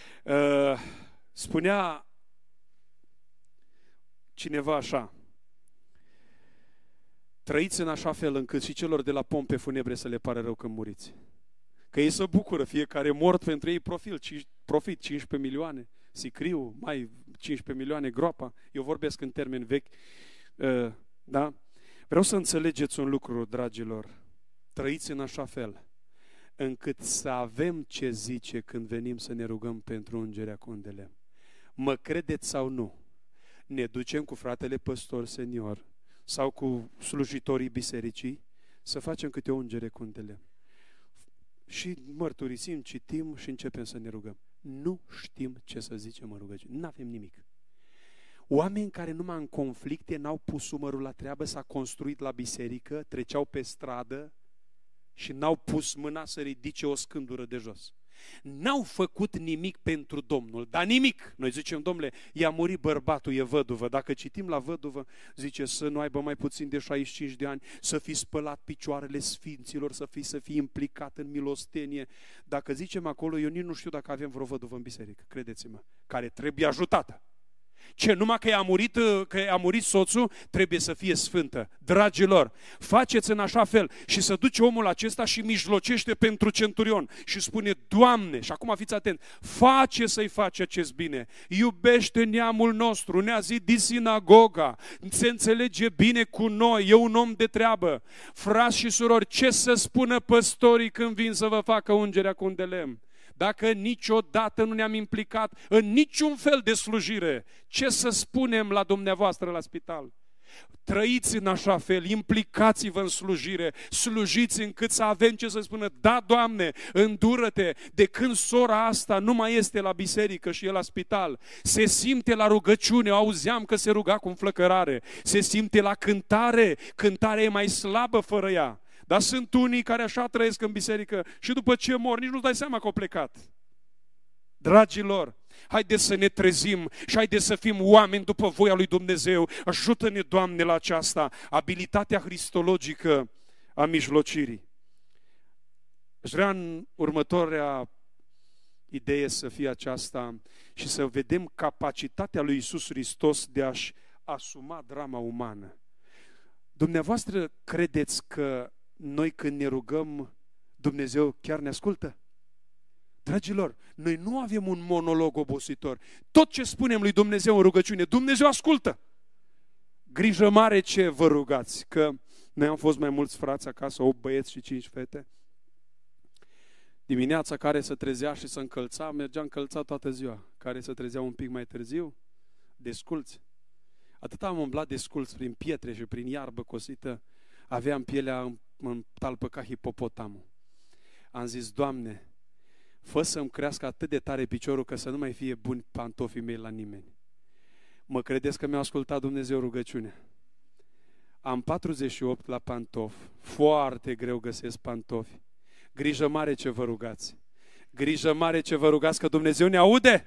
Spunea cineva așa: trăiți în așa fel încât și celor de la pompe funebre să le pare rău când muriți. Că ei se bucură, fiecare mort pentru ei profit 15 milioane, sicriu, mai 15 milioane, groapa. Eu vorbesc în termeni vechi, da? Vreau să înțelegeți un lucru, dragilor. Trăiți în așa fel încât să avem ce zice când venim să ne rugăm pentru ungerea cu un de lemn. Mă credeți sau nu? Ne ducem cu fratele păstor senior sau cu slujitorii bisericii să facem câte o ungere cu un de lemn. Și mărturisim, citim și începem să ne rugăm. Nu știm ce să zicem în rugăciune. Nu avem nimic. Oameni care numai în conflicte n-au pus umărul la treabă, s-a construit la biserică, treceau pe stradă și n-au pus mâna să ridice o scândură de jos. N-au făcut nimic pentru Domnul, dar nimic. Noi zicem, domnule, i-a murit bărbatul, e văduvă. Dacă citim la văduvă, zice să nu aibă mai puțin de 65 de ani, să fi spălat picioarele sfinților, să fi implicat în milostenie. Dacă zicem acolo, eu nici nu știu dacă avem vreo văduvă în biserică, credeți-mă, care trebuie ajutată. Ce, numai că a murit soțul, trebuie să fie sfântă. Dragilor, faceți în așa fel și să duce omul acesta și mijlocește pentru centurion și spune, Doamne, și acum fiți atenți, face să-i faci acest bine, iubește neamul nostru, ne-a zidit sinagoga, se înțelege bine cu noi, e un om de treabă. Frați și surori, ce să spună păstorii când vin să vă facă ungerea cu un de lemn? Dacă niciodată nu ne-am implicat în niciun fel de slujire, ce să spunem la dumneavoastră la spital? Trăiți în așa fel, implicați-vă în slujire, slujiți încât să avem ce să spună, da, Doamne, îndură-te, de când sora asta nu mai este la biserică și e la spital, se simte la rugăciune, auzeam că se ruga cu înflăcărare, se simte la cântare, cântarea e mai slabă fără ea. Dar sunt unii care așa trăiesc în biserică și după ce mor, nici nu-ți dai seama că au plecat. Dragilor, Haideți să ne trezim și haideți să fim oameni după voia lui Dumnezeu. Ajută-ne, Doamne, la aceasta, abilitatea cristologică a mijlocirii. Aș vrea în următoarea idee să fie aceasta și să vedem capacitatea lui Iisus Hristos de a-și asuma drama umană. Dumneavoastră credeți că noi când ne rugăm, Dumnezeu chiar ne ascultă? Dragilor, noi nu avem un monolog obositor. Tot ce spunem lui Dumnezeu în rugăciune, Dumnezeu ascultă. Grijă mare ce vă rugați, că noi am fost mai mulți frați acasă, 8 băieți și 5 fete. Dimineața care se trezea și se încălța, mergea încălțat toată ziua. Care se trezea un pic mai târziu, desculți. Atât am umblat desculți prin pietre și prin iarbă cosită, aveam pielea în talpă ca hipopotamul. Am zis, Doamne, fă să-mi crească atât de tare piciorul că să nu mai fie buni pantofii mei la nimeni. Mă credeți că mi-a ascultat Dumnezeu rugăciunea? Am 48 la pantofi, foarte greu găsesc pantofi. Grijă mare ce vă rugați. Grijă mare ce vă rugați, că Dumnezeu ne aude.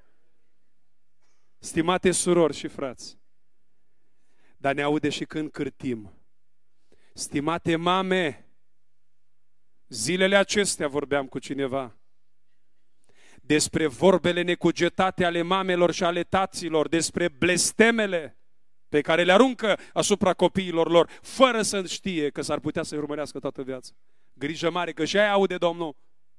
Stimate surori și frați, dar ne aude și când cârtim. Stimate mame, zilele acestea vorbeam cu cineva despre vorbele necugetate ale mamelor și ale taților, despre blestemele pe care le aruncă asupra copiilor lor, fără să știe că s-ar putea să-i urmărească toată viața. Grijă mare, că și aia aude Domnul.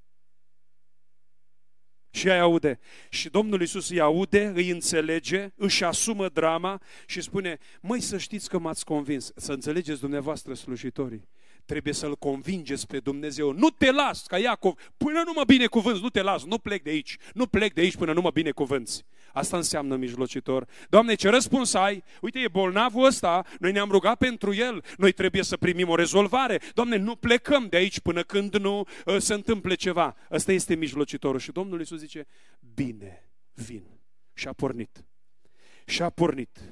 Și aia aude. Și Domnul Iisus îi aude, îi înțelege, își asumă drama și spune, măi, să știți că m-ați convins. Să înțelegeți dumneavoastră, slujitorii. Trebuie să-L convingeți pe Dumnezeu. Nu te las, ca Iacov, până nu mă binecuvânți, nu te las, nu plec de aici. Nu plec de aici până nu mă binecuvânți. Asta înseamnă mijlocitor. Doamne, ce răspuns ai? Uite, e bolnavul ăsta, noi ne-am rugat pentru el, noi trebuie să primim o rezolvare. Doamne, nu plecăm de aici până când nu se întâmple ceva. Ăsta este mijlocitorul. Și Domnul Iisus zice, bine, vin. Și a pornit. Și a pornit.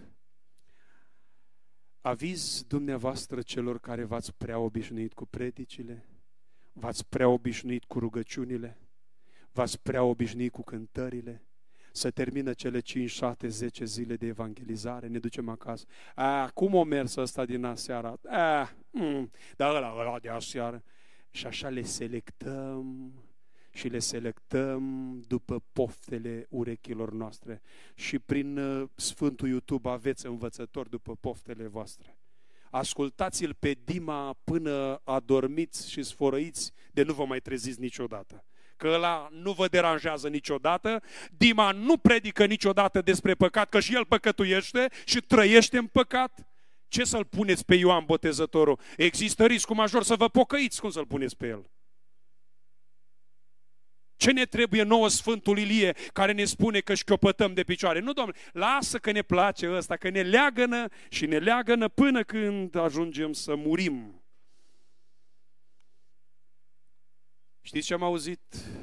Aviz dumneavoastră celor care v-ați prea obișnuit cu predicile, v-ați prea obișnuit cu rugăciunile, v-ați prea obișnuit cu cântările, să termină cele 5, 7, 10 zile de evangelizare, ne ducem acasă. Cum o mers ăsta din aseară? Dar ăla de aseară. Și așa le selectăm și le selectăm după poftele urechilor noastre. Și prin Sfântul YouTube aveți învățători după poftele voastre. Ascultați-l pe Dima până adormiți și sfărăiți de nu vă mai treziți niciodată. Că ăla nu vă deranjează niciodată, Dima nu predică niciodată despre păcat, că și el păcătuiește și trăiește în păcat. Ce să-l puneți pe Ioan Botezătorul? Există riscul major să vă pocăiți, cum să-l puneți pe el? Ce ne trebuie nouă Sfântul Ilie, care ne spune că șchiopătăm de picioare? Nu, Doamne, lasă că ne place ăsta, că ne leagănă și ne leagănă până când ajungem să murim. Știți ce am auzit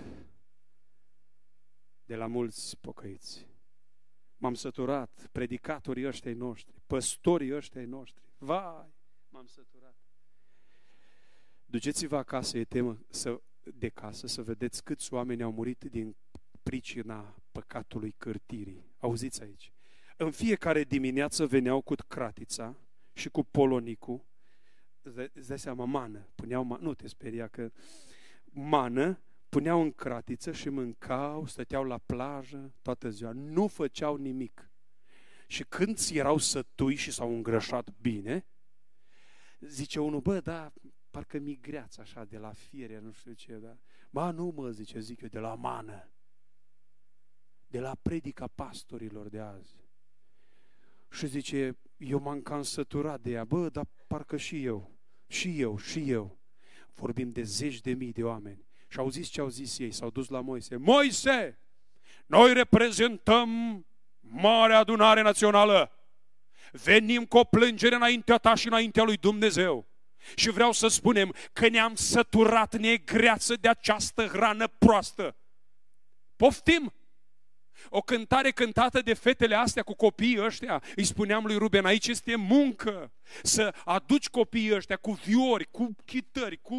de la mulți pocăiți? M-am săturat, predicatorii ăștia noștri, păstorii ăștia noștri. Vai, m-am săturat. Duceți-vă acasă, e temă de casă, să vedeți câți oameni au murit din pricina păcatului cârtirii. Auziți aici. În fiecare dimineață veneau cu cratița și cu polonicul. Îți dai seama, mană. Nu te speria că... mană, puneau în cratiță și mâncau, stăteau la plajă toată ziua. Nu făceau nimic. Și când erau sătui și s-au îngrășat bine, zice unul, bă, da, parcă mi-e greață așa de la fiere, nu știu ce, da. Ba, nu mă, zic eu, de la mană. De la predica pastorilor de azi. Și zice, eu m-am cam săturat de ea. Bă, dar parcă și eu. Vorbim de 10.000 de oameni. Și auziți ce au zis ei? S-au dus la Moise. Moise, noi reprezentăm Marea Adunare Națională. Venim cu o plângere înaintea ta și înaintea lui Dumnezeu. Și vreau să spunem că ne-am săturat, ne-e greață de această hrană proastă. Poftim! O cântare cântată de fetele astea cu copiii ăștia, îi spuneam lui Ruben, aici este muncă. Să aduci copiii ăștia cu viori, cu chitări, cu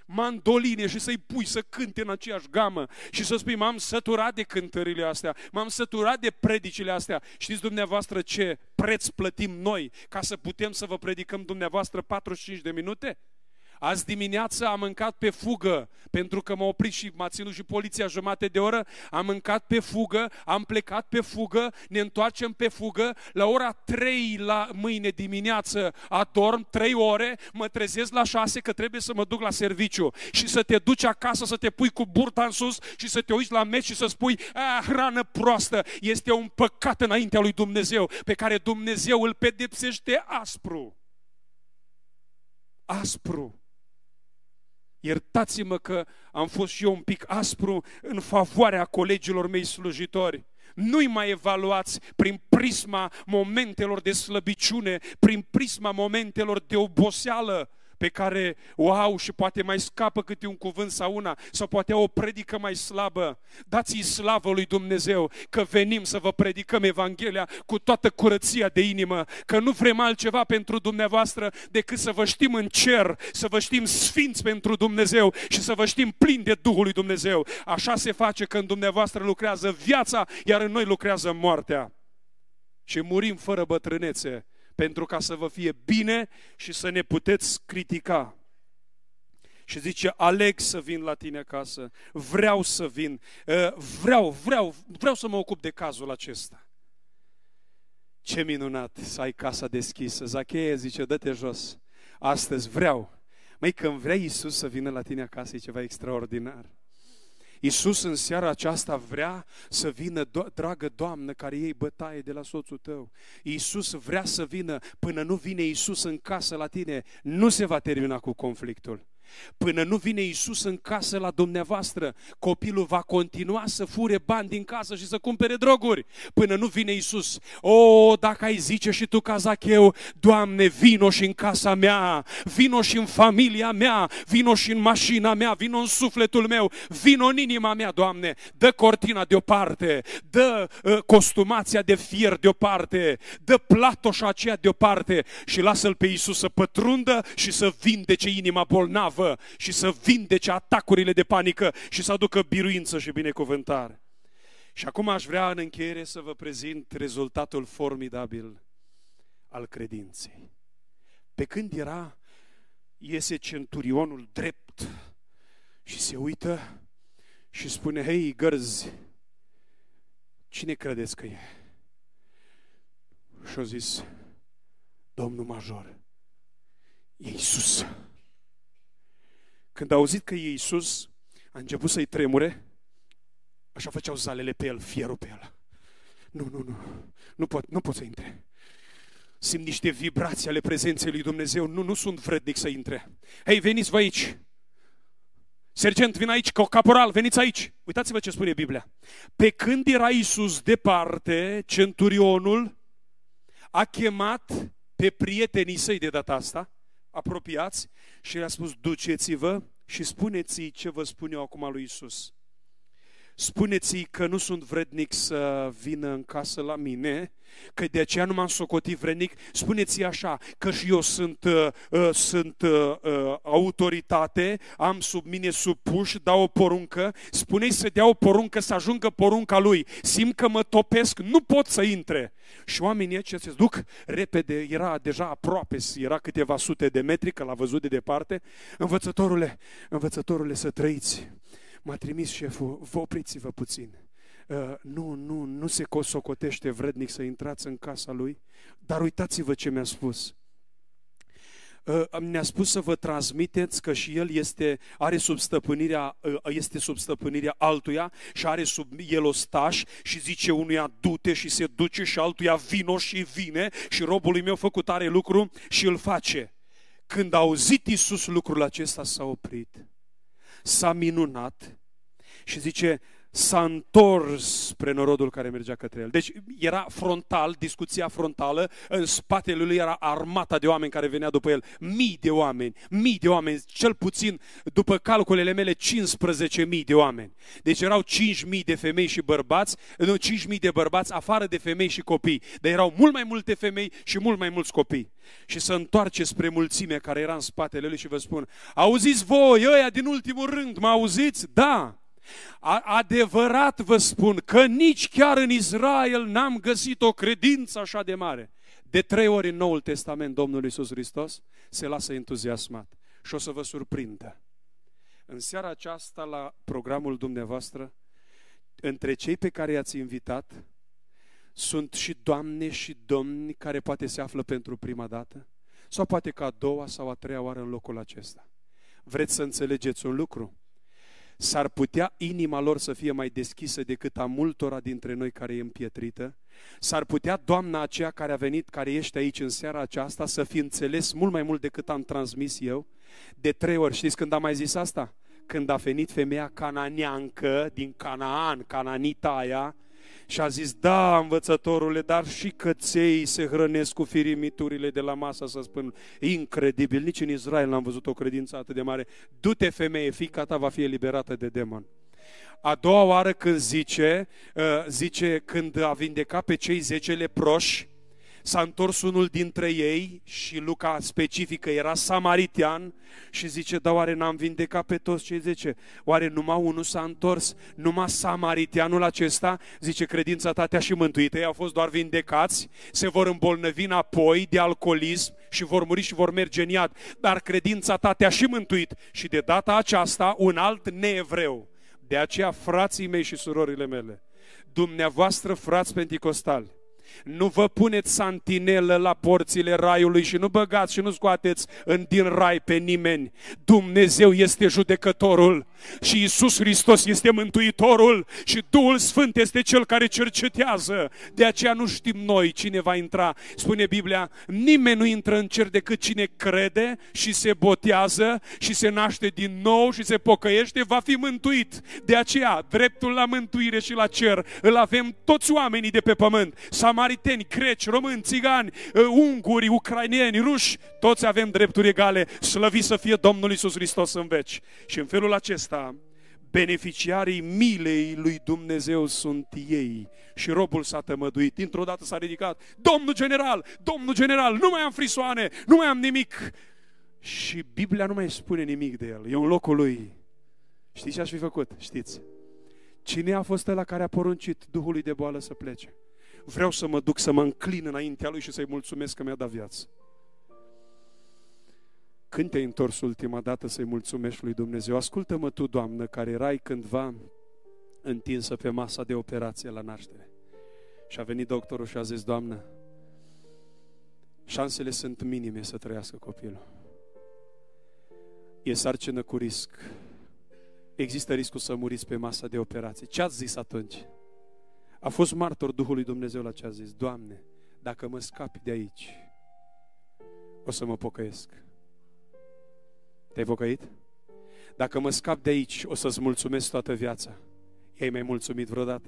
mandoline și să-i pui să cânte în aceeași gamă și să spui, m-am săturat de cântările astea, m-am săturat de predicile astea. Știți dumneavoastră ce preț plătim noi ca să putem să vă predicăm dumneavoastră 45 de minute? Azi dimineață am mâncat pe fugă, pentru că m-a oprit și m-a ținut și poliția jumătate de oră, am mâncat pe fugă, am plecat pe fugă, ne întoarcem pe fugă, la ora 3 la mâine dimineață adorm 3 ore, mă trezesc la 6 că trebuie să mă duc la serviciu și să te duci acasă, să te pui cu burta în sus și să te uiți la meci și să spui, hrană proastă, este un păcat înaintea lui Dumnezeu, pe care Dumnezeu îl pedepsește aspru. Aspru. Iertați-mă că am fost și eu un pic aspru în favoarea colegilor mei slujitori. Nu-i mai evaluați prin prisma momentelor de slăbiciune, prin prisma momentelor de oboseală pe care o au și poate mai scapă câte un cuvânt sau una, sau poate au o predică mai slabă. Dați-i slavă lui Dumnezeu că venim să vă predicăm Evanghelia cu toată curăția de inimă, că nu vrem altceva pentru dumneavoastră decât să vă știm în cer, să vă știm sfinți pentru Dumnezeu și să vă știm plini de Duhul lui Dumnezeu. Așa se face când dumneavoastră lucrează viața, iar în noi lucrează moartea. Și murim fără bătrânețe, pentru ca să vă fie bine și să ne puteți critica. Și zice, aleg să vin la tine acasă, vreau să vin, vreau să mă ocup de cazul acesta. Ce minunat să ai casa deschisă. Zacheie zice, dă-te jos, astăzi vreau. Măi, când vrea Iisus să vină la tine acasă, e ceva extraordinar. Iisus în seara aceasta vrea să vină, dragă Doamnă, care iei bătaie de la soțul tău. Iisus vrea să vină, până nu vine Iisus în casă la tine, nu se va termina cu conflictul. Până nu vine Iisus în casă la dumneavoastră, copilul va continua să fure bani din casă și să cumpere droguri. Până nu vine Iisus. Dacă ai zice și tu ca Zacheu, Doamne, vino și în casa mea, vino și în familia mea, vino și în mașina mea, vino în sufletul meu, vino în inima mea, Doamne, dă cortina deoparte, dă costumația de fier deoparte, dă platoșa aceea deoparte și lasă-L pe Iisus să pătrundă și să vindece inima bolnavă și să vindece atacurile de panică și să aducă biruință și binecuvântare. Și acum aș vrea în încheiere să vă prezint rezultatul formidabil al credinței. Pe când iese centurionul drept și se uită și spune, hei, gărzi, cine credeți că e? Și-a zis, domnul major, e Iisus. Când a auzit că e Iisus, a început să-i tremure, așa făceau zalele pe el, fierul pe el. Nu pot să intre. Simt niște vibrații ale prezenței lui Dumnezeu, nu sunt vrednic să intre. Hei, veniți vă aici! Sergent, vin aici, caporal, veniți aici! Uitați-vă ce spune Biblia. Pe când era Iisus departe, centurionul a chemat pe prietenii săi de data asta, apropiați, și le-a spus, duceți-vă și spuneți-i ce vă spun eu acum lui Iisus. Spuneți-i că nu sunt vrednic să vină în casă la mine, că de aceea nu m-am socotit vrednic. Spuneți-i așa, că și eu sunt autoritate, am sub mine supuși, dau o poruncă. Spune-i să dea o poruncă, să ajungă porunca lui. Simt că mă topesc, nu pot să intre. Și oamenii aceia se duc repede, era deja aproape, era câteva sute de metri, că l-a văzut de departe. Învățătorule, să trăiți. M-a trimis șeful, vă opriți-vă puțin. Nu se socotește vrednic să intrați în casa lui, dar uitați-vă ce mi-a spus. Ne-a spus să vă transmiteți că și el este sub stăpânirea altuia și are sub el ostaș și zice unuia du-te și se duce și altuia vino și vine și robului meu făcut are lucru și îl face. Când a auzit Iisus lucrul acesta s-a oprit, s-a minunat și zice, s-a întors spre norodul care mergea către el. Deci era frontal, discuția frontală, în spatele lui era armata de oameni care venea după el. Mii de oameni, cel puțin, după calculele mele, 15.000 de oameni. Deci erau 5.000 de femei și bărbați, nu, 5.000 de bărbați, afară de femei și copii. Dar erau mult mai multe femei și mult mai mulți copii. Și se întoarce spre mulțimea care era în spatele lui și vă spun: auziți voi, ăia din ultimul rând, mă auziți? Da! Adevărat vă spun că nici chiar în Israel n-am găsit o credință așa de mare. De 3 ori în Noul Testament Domnul Iisus Hristos se lasă entuziasmat și o să vă surprindă. În seara aceasta, la programul dumneavoastră, între cei pe care i-ați invitat, sunt și doamne și domni care poate se află pentru prima dată, sau poate că a doua sau a treia oară în locul acesta. Vreți să înțelegeți un lucru? S-ar putea inima lor să fie mai deschisă decât a multora dintre noi care e împietrită. S-ar putea doamna aceea care a venit, care ești aici în seara aceasta, să fi înțeles mult mai mult decât am transmis eu. De 3 ori, știți când am mai zis asta? Când a venit femeia cananeancă din Canaan, cananita aia, și a zis: da, învățătorule, dar și căței se hrănesc cu firimiturile de la masă, să spun. Incredibil, nici în Israel n-am văzut o credință atât de mare. Du-te, femeie, fiica ta va fi eliberată de demon. A doua oară când zice când a vindecat pe cei 10 leproși, s-a întors unul dintre ei și Luca specifică, era samaritean și zice: da, oare n-am vindecat pe toți cei 10? Oare numai unul s-a întors? Numai samariteanul acesta? Zice: credința ta te-a și mântuit. Ei au fost doar vindecați, se vor îmbolnăvi înapoi de alcoolism și vor muri și vor merge în iad. Dar credința ta te-a și mântuit. Și de data aceasta un alt neevreu. De aceea, frații mei și surorile mele, dumneavoastră, frați penticostali, nu vă puneți santinelă la porțile raiului și nu băgați și nu scoateți din rai pe nimeni. Dumnezeu este judecătorul și Iisus Hristos este mântuitorul și Duhul Sfânt este Cel care cercetează. De aceea nu știm noi cine va intra. Spune Biblia: nimeni nu intră în cer decât cine crede și se botează și se naște din nou și se pocăiește, va fi mântuit. De aceea dreptul la mântuire și la cer îl avem toți oamenii de pe pământ. Samariteni, greci, români, țigani, unguri, ucraineni, ruși, toți avem drepturi egale. Slăvit să fie Domnul Iisus Hristos în veci. Și în felul acesta, beneficiarii milei lui Dumnezeu sunt ei. Și robul s-a tămăduit. Dintr-o dată s-a ridicat: Domnul general, nu mai am frisoane, nu mai am nimic. Și Biblia nu mai spune nimic de el. E în locul lui. Știți ce aș fi făcut? Știți? Cine a fost ăla care a poruncit duhului de boală să plece? Vreau să mă duc să mă înclin înaintea lui și să-i mulțumesc că mi-a dat viață. Când te-ai întors ultima dată să-i mulțumești lui Dumnezeu? Ascultă-mă tu, doamnă, care erai cândva întinsă pe masa de operație la naștere. Și a venit doctorul și a zis: doamnă, șansele sunt minime să trăiască copilul. E sarcină cu risc. Există riscul să muriți pe masa de operație. Ce ați zis atunci? A fost martor Duhului Dumnezeu la ce a zis: Doamne, dacă mă scapi de aici, o să mă pocăiesc. Te-ai pocăit? Dacă mă scap de aici, o să-ți mulțumesc toată viața. I-ai mai mulțumit vreodată?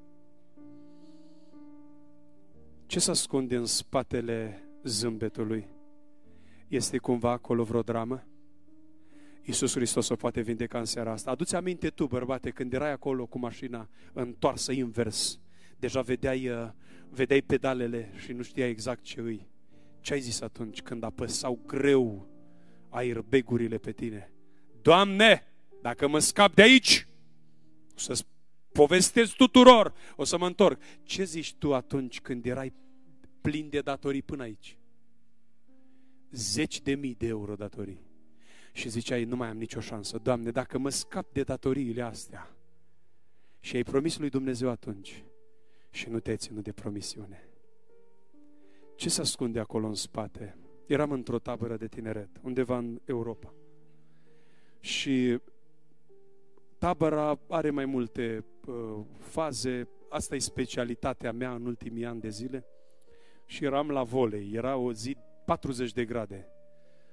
Ce se ascunde în spatele zâmbetului? Este cumva acolo vreo dramă? Iisus Hristos o poate vindeca în seara asta. Adu-ți aminte tu, bărbate, când erai acolo cu mașina întoarsă invers, deja vedeai pedalele și nu știai exact ce îi. Ce ai zis atunci când apăsau greu airbag-urile pe tine? Doamne, dacă mă scap de aici, o să-ți povestesc tuturor, o să mă întorc. Ce zici tu atunci când erai plin de datorii până aici? 10.000 de euro datorii. Și ziceai: nu mai am nicio șansă. Doamne, dacă mă scap de datoriile astea. Și ai promis lui Dumnezeu atunci și nu te-ai ținut de promisiune. Ce se ascunde acolo în spate? Eram într-o tabără de tineret, undeva în Europa. Și tabăra are mai multe faze. Asta e specialitatea mea în ultimii ani de zile. Și eram la volei. Era o zi 40 de grade.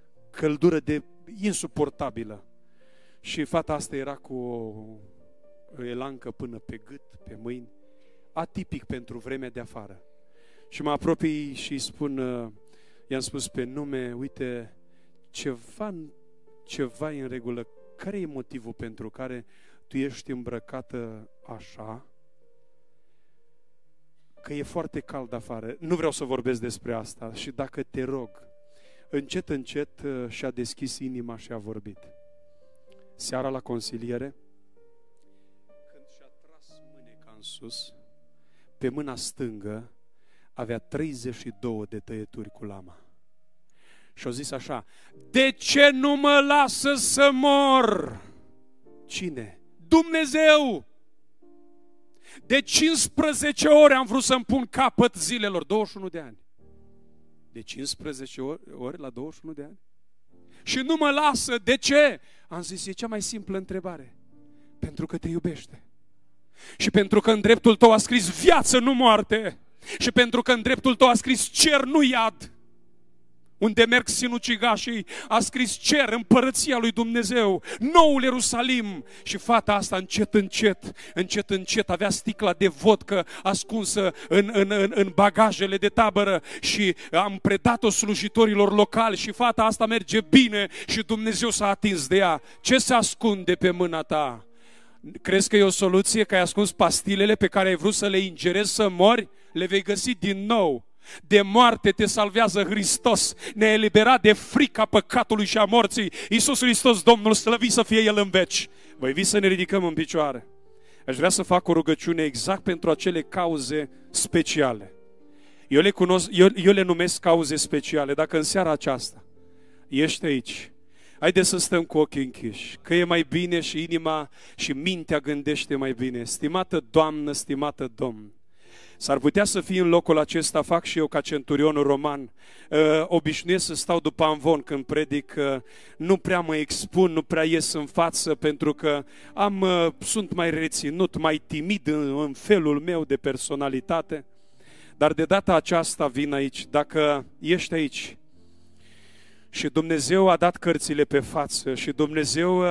Căldură de insuportabilă. Și fata asta era cu elancă până pe gât, pe mâini, atipic pentru vremea de afară. Și mă apropii și îi spun, i-am spus pe nume, uite, ceva e în regulă. Care e motivul pentru care tu ești îmbrăcată așa? Că e foarte cald afară. Nu vreau să vorbesc despre asta și dacă te rog, încet, încet și-a deschis inima și a vorbit. Seara la consiliere, când și-a tras mâneca în sus, pe mâna stângă avea 32 de tăieturi cu lama. Și a zis așa, de ce nu mă lasă să mor? Cine? Dumnezeu! De 15 ore am vrut să-mi pun capăt zilelor, 21 de ani. De 15 ori la 21 de ani? Și nu mă lasă, de ce? Am zis, e cea mai simplă întrebare. Pentru că te iubește. Și pentru că în dreptul tău a scris viață, nu moarte. Și pentru că în dreptul tău a scris cer, nu iad. Unde merg sinucigașii, a scris cer, împărăția lui Dumnezeu, noul Ierusalim. Și fata asta încet, încet avea sticla de vodcă ascunsă în bagajele de tabără și am predat-o slujitorilor locali și fata asta merge bine și Dumnezeu s-a atins de ea. Ce se ascunde pe mâna ta? Crezi că e o soluție că ai ascuns pastilele pe care ai vrut să le ingerezi să mori? Le vei găsi din nou. De moarte te salvează Hristos, ne-a eliberat de frica păcatului și a morții. Iisus Hristos, Domnul, slăvit să fie El în veci. Vă invit să ne ridicăm în picioare. Aș vrea să fac o rugăciune exact pentru acele cauze speciale. Eu le numesc cauze speciale. Dacă în seara aceasta ești aici, haideți să stăm cu ochii închiși, că e mai bine și inima și mintea gândește mai bine. Stimată Doamnă, stimată Domn, s-ar putea să fii în locul acesta, fac și eu ca centurionul roman, obișnuiesc să stau după amvon când predic, nu prea mă expun, nu prea ies în față pentru că sunt mai reținut, mai timid în felul meu de personalitate, dar de data aceasta vin aici. Dacă ești aici și Dumnezeu a dat cărțile pe față și Dumnezeu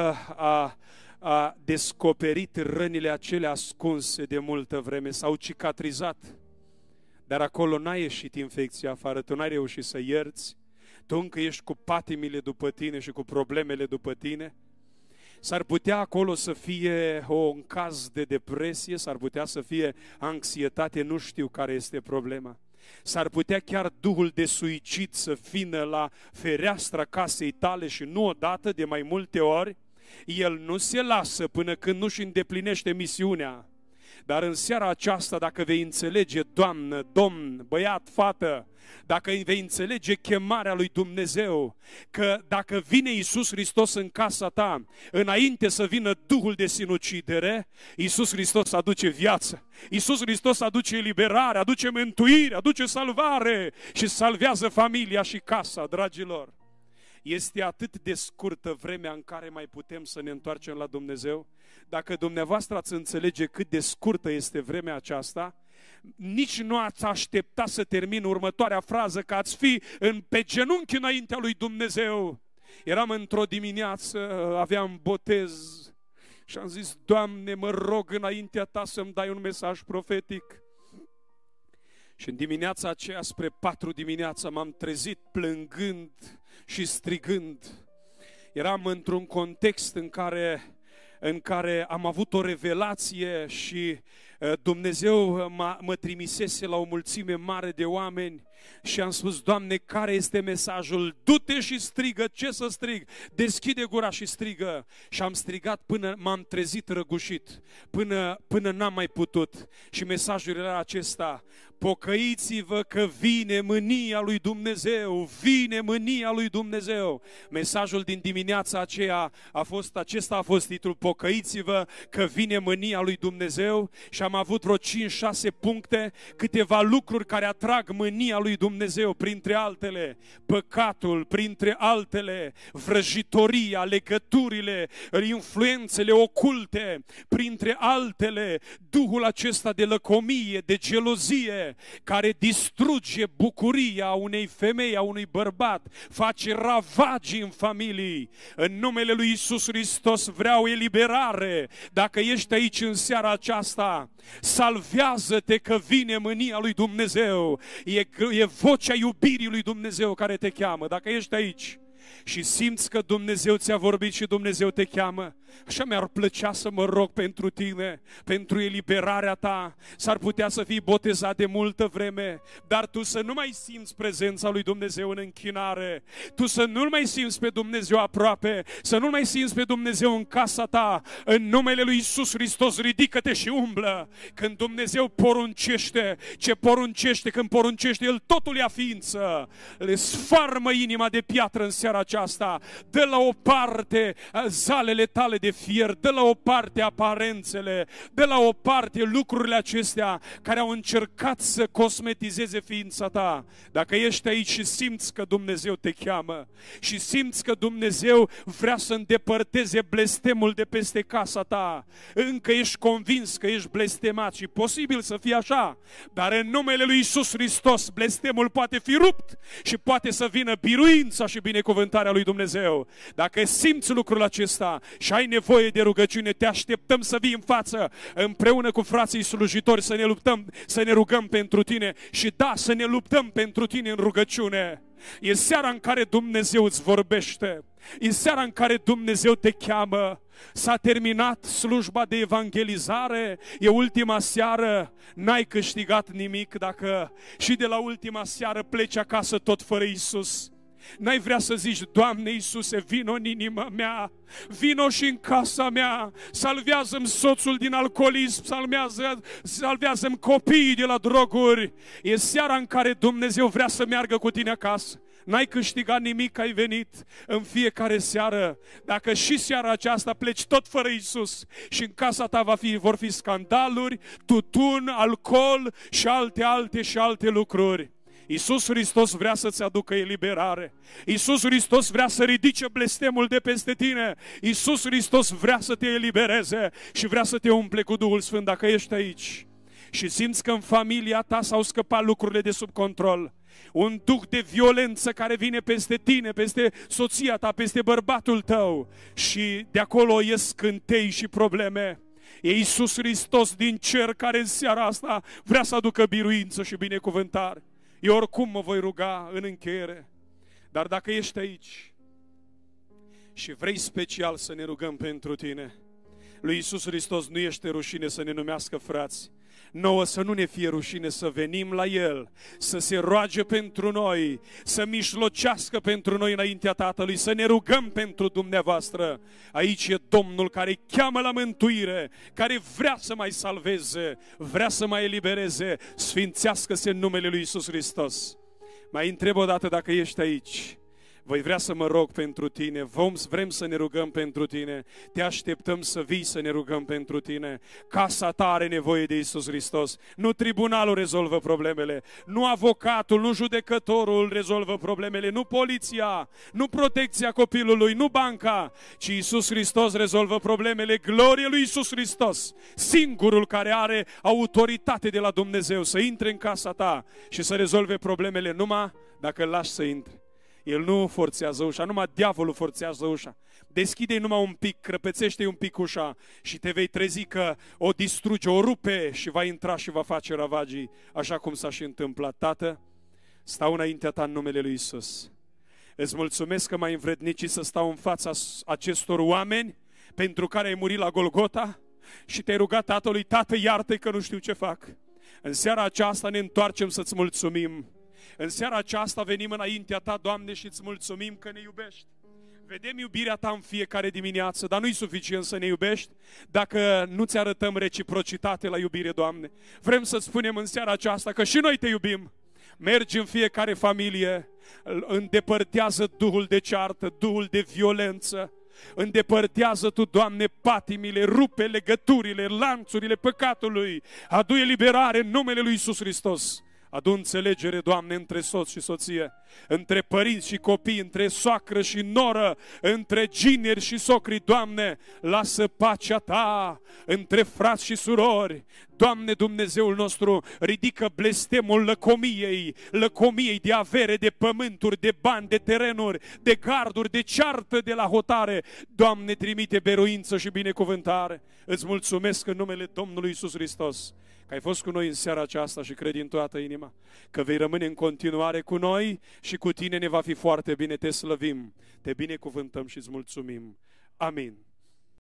a descoperit rănile acelea ascunse de multă vreme, s-au cicatrizat, dar acolo n-a ieșit infecția afară, tu n-ai reușit să ierți, tu încă ești cu patimile după tine și cu problemele după tine. S-ar putea acolo să fie un caz de depresie, s-ar putea să fie anxietate, nu știu care este problema. S-ar putea chiar duhul de suicid să vină la fereastra casei tale și nu odată, de mai multe ori. El nu se lasă până când nu-și îndeplinește misiunea. Dar în seara aceasta, dacă vei înțelege, Doamnă, Domn, băiat, fată, dacă vei înțelege chemarea lui Dumnezeu, că dacă vine Iisus Hristos în casa ta, înainte să vină duhul de sinucidere, Iisus Hristos aduce viață, Iisus Hristos aduce eliberare, aduce mântuire, aduce salvare și salvează familia și casa, dragilor. Este atât de scurtă vremea în care mai putem să ne întoarcem la Dumnezeu. Dacă dumneavoastră ați înțelege cât de scurtă este vremea aceasta, nici nu ați aștepta să termin următoarea frază, că ați fi pe genunchi înaintea lui Dumnezeu. Eram într-o dimineață, aveam botez și am zis, Doamne, mă rog înaintea ta să-mi dai un mesaj profetic. Și în dimineața aceea, spre 4 dimineața, m-am trezit plângând și strigând. Eram într-un context în care am avut o revelație și Dumnezeu mă trimisese la o mulțime mare de oameni și am spus, Doamne, care este mesajul? Du-te și strigă, ce să strig? Deschide gura și strigă. Și am strigat până m-am trezit răgușit, până n-am mai putut. Și mesajul era acesta, pocăiți-vă că vine mânia lui Dumnezeu, vine mânia lui Dumnezeu. Mesajul din dimineața aceea acesta a fost titlul, pocăiți-vă că vine mânia lui Dumnezeu, și am avut vreo 5-6 puncte, câteva lucruri care atrag mânia lui Dumnezeu, printre altele păcatul, printre altele vrăjitoria, legăturile, influențele oculte, printre altele duhul acesta de lăcomie, de gelozie, care distruge bucuria unei femei, a unui bărbat, face ravagii în familii. În numele lui Iisus Hristos vreau eliberare. Dacă ești aici în seara aceasta, salvează-te că vine mânia lui Dumnezeu. E vocea iubirii lui Dumnezeu care te cheamă. Dacă ești aici și simți că Dumnezeu ți-a vorbit și Dumnezeu te cheamă, așa mi-ar plăcea să mă rog pentru tine, pentru eliberarea ta. S-ar putea să fii botezat de multă vreme, dar tu să nu mai simți prezența lui Dumnezeu în închinare, tu să nu mai simți pe Dumnezeu aproape, să nu mai simți pe Dumnezeu în casa ta. În numele lui Iisus Hristos, ridică-te și umblă. Când Dumnezeu poruncește, ce poruncește, când poruncește, El totul ia ființă. Le sfarmă inima de piatră în seara aceasta, dă la o parte zalele tale de fier, dă la o parte aparențele, dă la o parte lucrurile acestea care au încercat să cosmetizeze ființa ta. Dacă ești aici și simți că Dumnezeu te cheamă și simți că Dumnezeu vrea să îndepărteze blestemul de peste casa ta, încă ești convins că ești blestemat și posibil să fie așa, dar în numele lui Iisus Hristos blestemul poate fi rupt și poate să vină biruința și binecuvântarea lui Dumnezeu. Dacă simți lucrul acesta și ai nevoie de rugăciune, te așteptăm să vii în față împreună cu frații slujitori să ne luptăm, să ne rugăm pentru tine și da, să ne luptăm pentru tine în rugăciune. E seara în care Dumnezeu îți vorbește, e seara în care Dumnezeu te cheamă. S-a terminat slujba de evangelizare, e ultima seară, n-ai câștigat nimic dacă și de la ultima seară pleci acasă tot fără Iisus. N-ai vrea să zici: Doamne Iisuse, vino în inima mea, vino și în casa mea, salvează-mi soțul din alcoolism, salvează-mi copiii de la droguri. E seara în care Dumnezeu vrea să meargă cu tine acasă. N-ai câștigat nimic, ai venit în fiecare seară. Dacă și seara aceasta pleci tot fără Iisus și în casa ta vor fi scandaluri, tutun, alcool și alte lucruri. Iisus Hristos vrea să-ți aducă eliberare. Iisus Hristos vrea să ridice blestemul de peste tine. Iisus Hristos vrea să te elibereze și vrea să te umple cu Duhul Sfânt. Dacă ești aici și simți că în familia ta s-au scăpat lucrurile de sub control, un duh de violență care vine peste tine, peste soția ta, peste bărbatul tău și de acolo ies scântei și probleme, e Iisus Hristos din cer care în seara asta vrea să aducă biruință și binecuvântare. Eu oricum mă voi ruga în încheiere, dar dacă ești aici și vrei special să ne rugăm pentru tine, lui Iisus Hristos nu este rușine să ne numească frați. Nouă să nu ne fie rușine să venim la El, să se roage pentru noi, să mișlocească pentru noi înaintea Tatălui, să ne rugăm pentru dumneavoastră. Aici e Domnul care cheamă la mântuire, care vrea să mai salveze, vrea să mai elibereze. Sfințească-se în numele lui Iisus Hristos. Mai întreb o dată dacă ești aici. Voi vrea să mă rog pentru tine, vrem să ne rugăm pentru tine, te așteptăm să vii să ne rugăm pentru tine. Casa ta are nevoie de Iisus Hristos. Nu tribunalul rezolvă problemele, nu avocatul, nu judecătorul rezolvă problemele, nu poliția, nu protecția copilului, nu banca, ci Iisus Hristos rezolvă problemele. Glorie lui Iisus Hristos, singurul care are autoritate de la Dumnezeu să intre în casa ta și să rezolve problemele numai dacă îl lași să intre. El nu forțează ușa, numai diavolul forțează ușa. Deschide-i numai un pic, crăpețește-i un pic ușa și te vei trezi că o distruge, o rupe și va intra și va face ravagii, așa cum s-a și întâmplat. Tată, stau înaintea ta în numele lui Iisus. Îți mulțumesc că m-ai învrednicit să stau în fața acestor oameni pentru care ai murit la Golgota și te-ai rugat Tatălui: Tată, iartă-i că nu știu ce fac. În seara aceasta ne întoarcem să-ți mulțumim. În seara aceasta venim înaintea ta, Doamne, și îți mulțumim că ne iubești. Vedem iubirea ta în fiecare dimineață, dar nu-i suficient să ne iubești dacă nu-ți arătăm reciprocitate la iubire, Doamne. Vrem să spunem în seara aceasta că și noi te iubim. Mergi în fiecare familie, îndepărtează duhul de ceartă, duhul de violență, Îndepărtează Tu, Doamne, patimile, rupe legăturile, lanțurile păcatului. Adu eliberare în numele Lui Iisus Hristos. Adu înțelegere, Doamne, între soț și soție, între părinți și copii, între soacră și noră, între gineri și socri, Doamne, lasă pacea Ta între frați și surori. Doamne, Dumnezeul nostru, ridică blestemul lăcomiei de avere, de pământuri, de bani, de terenuri, de garduri, de ceartă, de la hotare. Doamne, trimite biruință și binecuvântare. Îți mulțumesc în numele Domnului Iisus Hristos că ai fost cu noi în seara aceasta și cred din toată inima că vei rămâne în continuare cu noi și cu Tine ne va fi foarte bine. Te slăvim, Te binecuvântăm și îți mulțumim. Amin.